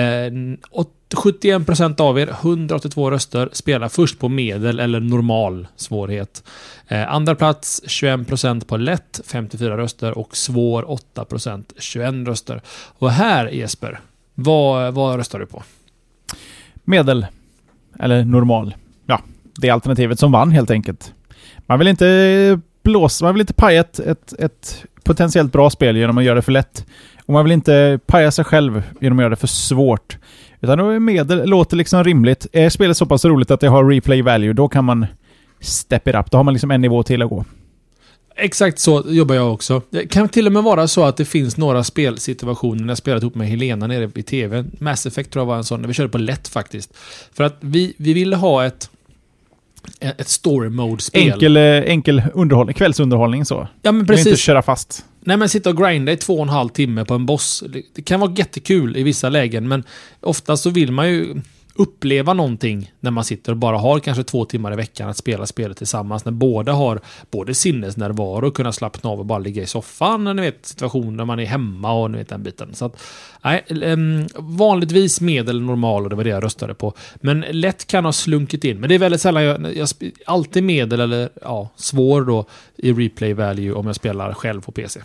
71% av er, 182 röster, spelar först på medel eller normal svårighet. Andra plats 21% på lätt, 54 röster, och svår 8%, 21 röster. Och här, Jesper, vad röstar du på? Medel eller normal. Ja, det är alternativet som vann helt enkelt. Man vill inte paja ett potentiellt bra spel genom att göra det för lätt. Och man vill inte paja sig själv genom att göra det för svårt. Utan då är medel, låter liksom rimligt. Är spelet så pass roligt att det har replay value, då kan man step it up. Då har man liksom en nivå till att gå. Exakt så jobbar jag också. Det kan till och med vara så att det finns några spelsituationer när jag spelat ihop med Helena nere i tv. Mass Effect tror jag var en sån, när vi körde på lätt faktiskt. För att vi ville ha ett ett story mode-spel. Enkel underhållning, kvällsunderhållning så. Ja, men Du vill inte precis. köra fast. Nej, men sitta och grinda i 2,5 timme på en boss. Det kan vara jättekul i vissa lägen, men ofta så vill man ju uppleva någonting när man sitter och bara har kanske 2 timmar i veckan att spela spelet tillsammans, när båda har både sinnesnärvaro och kunna slappna av och bara ligga i soffan, ni vet, situationer när man är hemma och ni vet den biten. Så att, nej, vanligtvis medel normal, och det var det jag röstade på. Men lätt kan ha slunkit in. Men det är väldigt sällan jag alltid medel eller svår då i replay value om jag spelar själv på PC.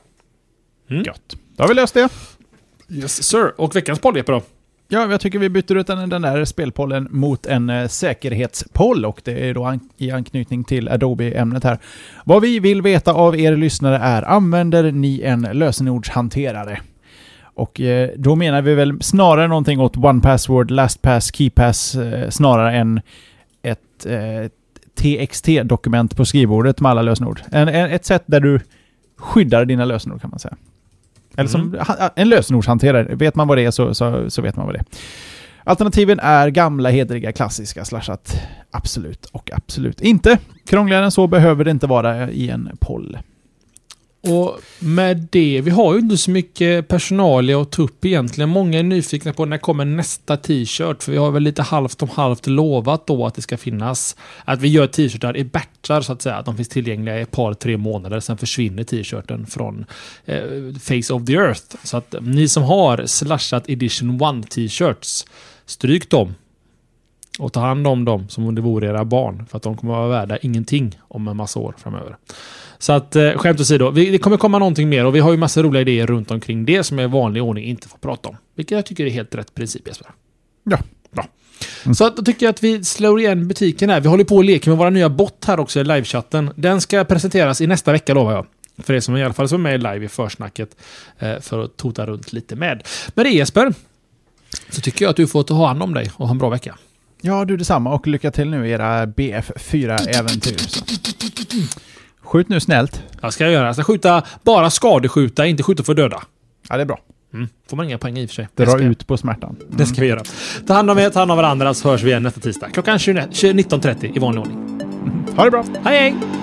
Gött. Då har vi löst det. Yes sir. Och veckans poll då? Ja, jag tycker vi byter ut den där spelpollen mot en säkerhetspoll, och det är då i anknytning till Adobe-ämnet här. Vad vi vill veta av er lyssnare är: använder ni en lösenordshanterare? Och då menar vi väl snarare någonting åt OnePassword, LastPass, KeePass snarare än ett TXT-dokument på skrivbordet med alla lösenord. Ett sätt där du skyddar dina lösenord, kan man säga. Eller som en lösenordshanterare. Vet man vad det är så vet man vad det är. Alternativen är gamla, hedriga, klassiska, slashat absolut och absolut inte. Krångligare än så behöver det inte vara i en poll. Och med det, vi har ju inte så mycket personal att ta upp egentligen. Många är nyfikna på när kommer nästa t-shirt, för vi har väl lite halvt om halvt lovat då att det ska finnas, att vi gör t-shirtar i batchar så att säga, att de finns tillgängliga i ett par, 3 månader, sen försvinner t-shirten från Face of the Earth. Så att ni som har slashat edition 1 t-shirts, stryk dem och ta hand om dem som om det vore era barn, för att de kommer att vara värda ingenting om en massa år framöver. Så att skämt åsido, det kommer komma någonting mer, och vi har ju massa roliga idéer runt omkring det som är i vanlig ordning inte får prata om. Vilket jag tycker är helt rätt princip, Jesper. Ja. Bra. Så att, då tycker jag att vi slår igen butiken här. Vi håller på att leka med våra nya bot här också i livechatten. Den ska presenteras i nästa vecka, lovar jag. För det som i alla fall som är live i försnacket, för att tota runt lite med. Men det, Jesper, så tycker jag att du får ta hand om dig och ha en bra vecka. Ja, du detsamma, och lycka till nu i era BF4-äventyr. Skjut nu snällt. Jag ska göra. Jag ska skjuta, bara skadeskjuta, inte skjuta för döda. Ja, det är bra. Får man inga poäng i och för sig. Dra ut på smärtan. Det ska vi göra. Ta hand om er, ta hand om varandra, så hörs vi igen nästa tisdag. Klockan 19.30 i vanlig ordning. Ha det bra. Hej hej!